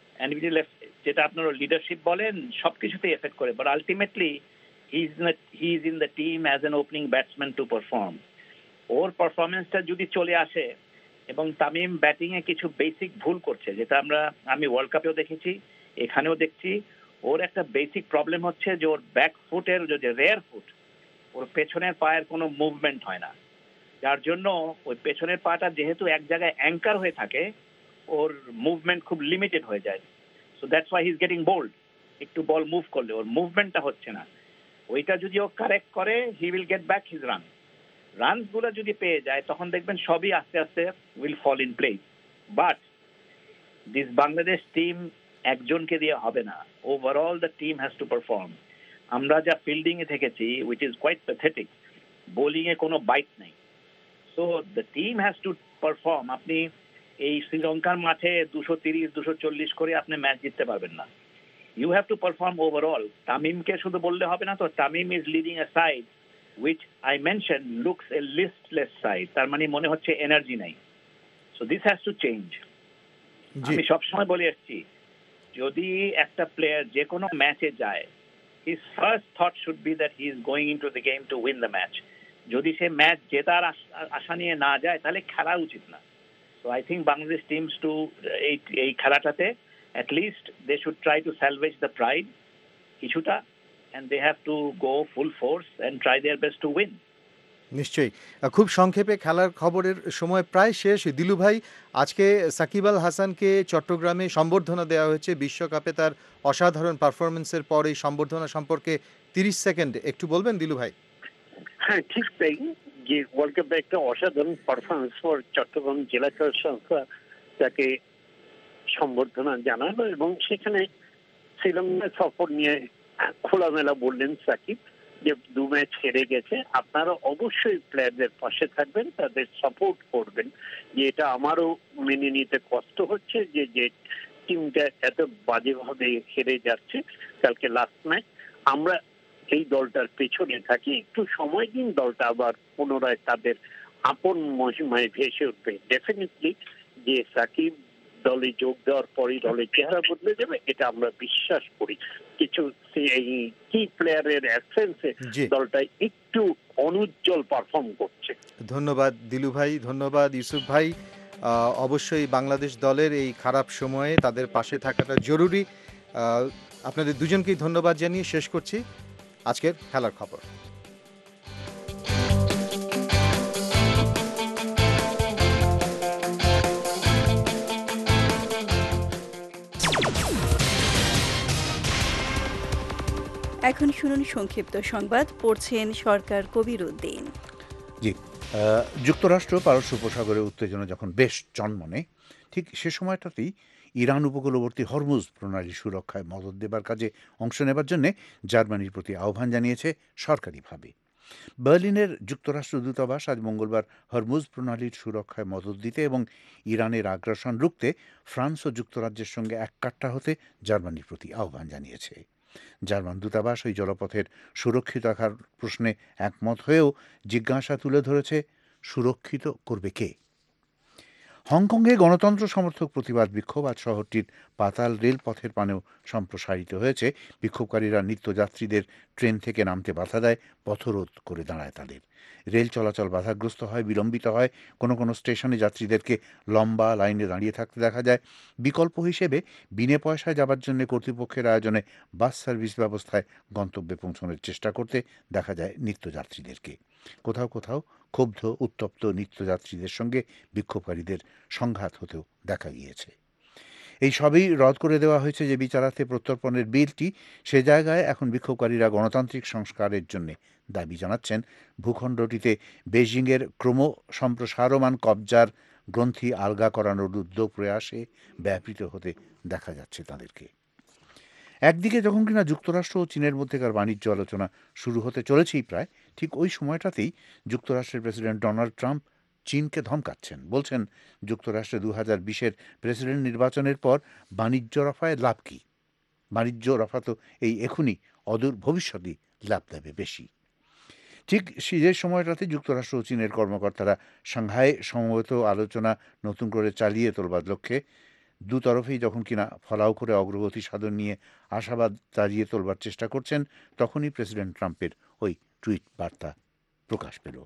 যেটা আপনার লিডারশিপ বলেন সবকিছুতেই এফেক্ট করে। But ultimately he is in the team as an opening batsman to perform. ওর পারফরমেন্সটা যদি চলে আসে, এবং তামিম ব্যাটিংয়ে কিছু বেসিক ভুল করছে, যেটা আমি ওয়ার্ল্ড কাপেও দেখেছি, এখানেও দেখছি। ওর একটা বেসিক প্রবলেম হচ্ছে যে ওর ব্যাক ফুটের যে রেয়ার ফুট, ওর পেছনের পায়ের কোনো মুভমেন্ট হয় না, যার জন্য ওই পেছনের পাটা যেহেতু এক জায়গায় অ্যাঙ্কার হয়ে থাকে, ওর মুভমেন্ট খুব লিমিটেড হয়ে যায়। So that's why he is getting bowled. একটু বল মুভ করলে ওর মুভমেন্টটা হচ্ছে না, ওইটা যদি ও কারেক্ট করে he will get back his runs. রানসগুলো যদি পেয়ে যায় তখন দেখবেন সবই আস্তে আস্তে will fall in place. But this Bangladesh team একজনকে দিয়ে হবে না, overall the team has to perform. আমরা যা ফিল্ডিং এ দেখেছি which is quite pathetic, bowling এ কোনো বাইট নেই। So the team has to perform. আপনি এই শ্রীলঙ্কার মাঠে 230-240 করে আপনি ম্যাচ জিততে পারবেন না। You have to perform overall. তামিমকে শুধু বললে হবে না তো। Tamim is leading a side which I mentioned looks a listless side, তার মানে মনে হচ্ছে এনার্জি নাই। So this has to change. আমি সবসময় বলে আসছি, যদি একটা প্লেয়ার যে কোনো ম্যাচে যায়, his first thought should be that he is going into the game to win the match. যদি সে ম্যাচ জেতার আশা নিয়ে না যায় তাহলে খেলা উচিত না। So I think Bangladesh teams to এই খেলাটাতে at least they should try to salvage the pride কিছুটা, and they have to go full force and try their best to win. নিশ্চয়ই। খুব সংক্ষেপে খেলার খবরের সময় প্রায় শেষ। দিলু ভাই, আজকে সাকিব আল হাসানকে চট্টগ্রামে সম্বর্ধনা দেওয়া হয়েছে বিশ্বকাপে তার অসাধারণ পারফরমেন্সের পর। এই সম্বর্ধনা সম্পর্কে 30 সেকেন্ড একটু বলবেন দিলু ভাই? হ্যাঁ, ঠিক তাই, যে ওয়ার্ল্ড কাপে একটা অসাধারণ পারফরমেন্স পর চট্টগ্রাম জেলা ক্রীড়া সংস্থা তাকে সম্বর্ধনা জানালো, এবং সেখানে শ্রীলঙ্কা সফর নিয়ে খোলামেলা বললেন সাকিব যে 2 ম্যাচ হেরে গেছে, আপনারা অবশ্যই প্লেয়ারদের পাশে থাকবেন, তাদের সাপোর্ট করবেন। যে এটা আমারও মেনে নিতে কষ্ট হচ্ছে যে টিমটা এত বাজেভাবে হেরে যাচ্ছে। কালকে লাস্ট ম্যাচ আমরা এই দলটার পেছনে থাকি, একটু সময় দিন, দলটা আবার পুনরায় তাদের আপন মহিমায় ভেসে উঠবে। ডেফিনেটলি যে সাকিব দলে যোগ দেওয়ার পরই দলের চেহারা বদলে যাবে, এটা আমরা বিশ্বাস করি। কিছু এই কি প্লেয়ারের অ্যাবসেন্সে দলটা একটু অনুজ্জ্বল পারফর্ম করছে। ধন্যবাদ দিলু ভাই, ধন্যবাদ ইউসুফ ভাই। অবশ্যই বাংলাদেশ দলের এই খারাপ সময়ে তাদের পাশে থাকাটা জরুরি। আপনাদের দুজনকেই ধন্যবাদ জানিয়ে শেষ করছি আজকের খেলার খবর। এখন শুনুন সংক্ষিপ্ত সংবাদ, পড়ছেন সরকার কবির উদ্দিন। জি, যুক্তরাষ্ট্র পারস্য উপসাগরে উত্তেজনা যখন বেশ জন্মনে, ঠিক সে সময়টাতেই ইরান উপকূলবর্তী হরমুজ প্রণালী সুরক্ষায় মদত দেবার কাজে অংশ নেবার জন্য জার্মানির প্রতি আহ্বান জানিয়েছে সরকারিভাবে। বার্লিনের যুক্তরাষ্ট্র দূতাবাস আজ মঙ্গলবার হরমুজ প্রণালীর সুরক্ষায় মদত দিতে এবং ইরানের আগ্রাসন রুখতে ফ্রান্স ও যুক্তরাজ্যের সঙ্গে এককাট্টা হতে জার্মানির প্রতি আহ্বান জানিয়েছে। জার্মান দূতাবাস ওই জলপথের সুরক্ষিত রাখার প্রশ্নে একমত হয়েও জিজ্ঞাসা তুলে ধরেছে, সুরক্ষিত করবে কে? হংকংয়ে গণতন্ত্র সমর্থক প্রতিবাদ বিক্ষোভ আজ শহরটির পাতাল রেলপথের পানেও সম্প্রসারিত হয়েছে। বিক্ষোভকারীরা নিত্যযাত্রীদের ট্রেন থেকে নামতে বাধা দেয়, পথরোধ করে দাঁড়ায় তাদের। রেল চলাচল বাধাগ্রস্ত হয়, বিলম্বিত হয়। কোনো কোনো স্টেশনে যাত্রীদেরকে লম্বা লাইনে দাঁড়িয়ে থাকতে দেখা যায়। বিকল্প হিসেবে বিনে পয়সায় যাবার জন্য কর্তৃপক্ষের আয়োজনে বাস সার্ভিস ব্যবস্থায় গন্তব্যে পৌঁছানোর চেষ্টা করতে দেখা যায় নিত্যযাত্রীদেরকে। কোথাও কোথাও ক্ষুব্ধ উত্তপ্ত নিত্যযাত্রীদের সঙ্গে বিক্ষোভকারীদের সংঘাত হতেও দেখা গিয়েছে। এই সবই রদ করে দেওয়া হয়েছে যে বিচারার্থে প্রত্যর্পণের বিলটি, সে জায়গায় এখন বিক্ষোভকারীরা গণতান্ত্রিক সংস্কারের জন্য দাবি জানাচ্ছেন। ভূখণ্ডটিতে বেইজিংয়ের ক্রম সম্প্রসারমান কবজার গ্রন্থি আলগা করানোর উদ্যোগ প্রয়াসে ব্যাপৃত হতে দেখা যাচ্ছে তাদেরকে। একদিকে যখন কিনা যুক্তরাষ্ট্র ও চীনের মধ্যেকার বাণিজ্য আলোচনা শুরু হতে চলেছেই প্রায়, ঠিক ওই সময়টাতেই যুক্তরাষ্ট্রের প্রেসিডেন্ট ডোনাল্ড ট্রাম্প চীনকে ধমকাচ্ছেন। বলছেন, যুক্তরাষ্ট্রে 2020-এর প্রেসিডেন্ট নির্বাচনের পর বাণিজ্য রফায় লাভ কি? বাণিজ্য রফা তো এই এখনই অদূর ভবিষ্যতেই লাভ দেবে বেশি। ঠিক যে সময়টাতে যুক্তরাষ্ট্র ও চীনের কর্মকর্তারা সাংহাই সমবেত আলোচনা নতুন করে চালিয়ে তোলবার লক্ষ্যে দুতরফেই যখন কিনা ফলাও করে অগ্রগতি সাধন নিয়ে আশাবাদ চালিয়ে তোলবার চেষ্টা করছেন, তখনই প্রেসিডেন্ট ট্রাম্পের ওই টুইট বার্তা প্রকাশ পেল।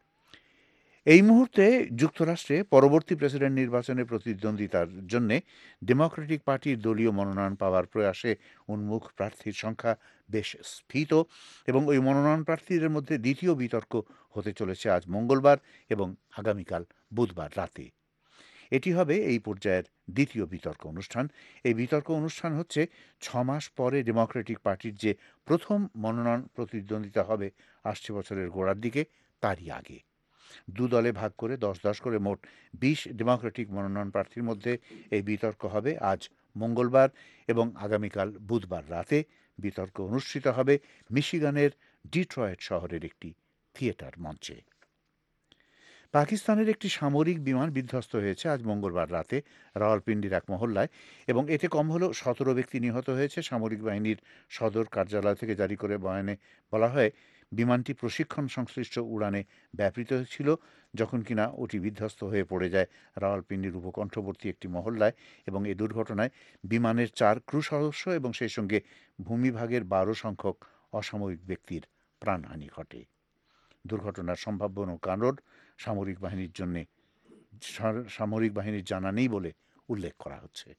এই মুহূর্তে যুক্তরাষ্ট্রে পরবর্তী প্রেসিডেন্ট নির্বাচনে প্রতিদ্বন্দ্বিতার জন্য ডেমোক্রেটিক পার্টির দলীয় মনোনয়ন পাওয়ার প্রয়াসে উন্মুখ প্রার্থীর সংখ্যা বেশ স্ফীত এবং ওই মনোনয়ন প্রার্থীদের মধ্যে দ্বিতীয় বিতর্ক হতে চলেছে আজ মঙ্গলবার এবং আগামীকাল বুধবার রাতে। এটি হবে এই পর্যায়ের দ্বিতীয় বিতর্ক অনুষ্ঠান। এই বিতর্ক অনুষ্ঠান হচ্ছে 6 মাস পরে ডেমোক্রেটিক পার্টির যে প্রথম মনোনয়ন প্রতিদ্বন্দ্বিতা হবে আসছে বছরের গোড়ার দিকে, তারই আগে। দু দলে ভাগ করে 10-10 করে মোট 20 ডেমোক্রেটিক মনোনয়ন প্রার্থীর মধ্যে এই বিতর্ক হবে আজ মঙ্গলবার এবং আগামীকাল বুধবার রাতে। বিতর্ক অনুষ্ঠিত হবে মিশিগানের ডিট্রয়েট শহরের একটি থিয়েটার মঞ্চে। পাকিস্তানের একটি সামরিক বিমান বিধ্বস্ত হয়েছে আজ মঙ্গলবার রাতে রাওয়ালপিন্ডির এক মহল্লায় এবং এতে কম হলেও 17 ব্যক্তি নিহত হয়েছে। সামরিক বাহিনীর সদর কার্যালয় থেকে জারি করে বয়ানে বলা হয়, বিমানটি প্রশিক্ষণ সংশ্লিষ্ট উড়ানে ব্যাপৃত ছিল যখন কিনা ওটি বিধ্বস্ত হয়ে পড়ে যায় রাওয়ালপিন্ডির উপকণ্ঠবর্তী একটি মহল্লায় এবং এই দুর্ঘটনায় বিমানের 4 ক্রু সদস্য এবং সেই সঙ্গে ভূমিভাগের 12 সংখ্যক অসামরিক ব্যক্তির প্রাণহানি ঘটে। দুর্ঘটনার সম্ভাব্য কারণ সামরিক বাহিনীর জানা নেই বলে উল্লেখ করা হচ্ছে।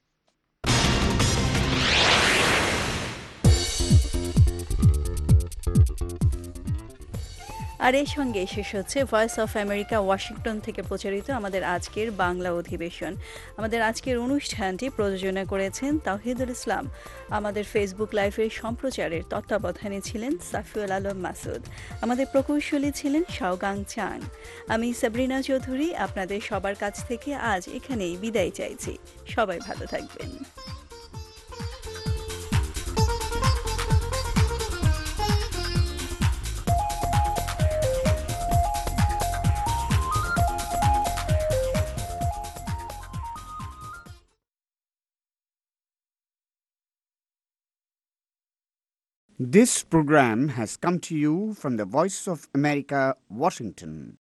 আর এর সঙ্গে শেষ হচ্ছে ভয়েস অফ আমেরিকা ওয়াশিংটন থেকে প্রচারিত আমাদের আজকের বাংলা অধিবেশন। আমাদের আজকের অনুষ্ঠানটি প্রযোজনা করেছেন তাওহিদুল ইসলাম। আমাদের ফেসবুক লাইভের সম্প্রচারের তত্ত্বাবধানে ছিলেন সাফিউল আলম মাসুদ। আমাদের প্রকৌশলী ছিলেন শাওগাং চাং। আমি সাবরিনা চৌধুরী আপনাদের সবার কাছ থেকে আজ এখানেই বিদায় চাইছি। সবাই ভালো থাকবেন। This program has come to you from the Voice of America, Washington.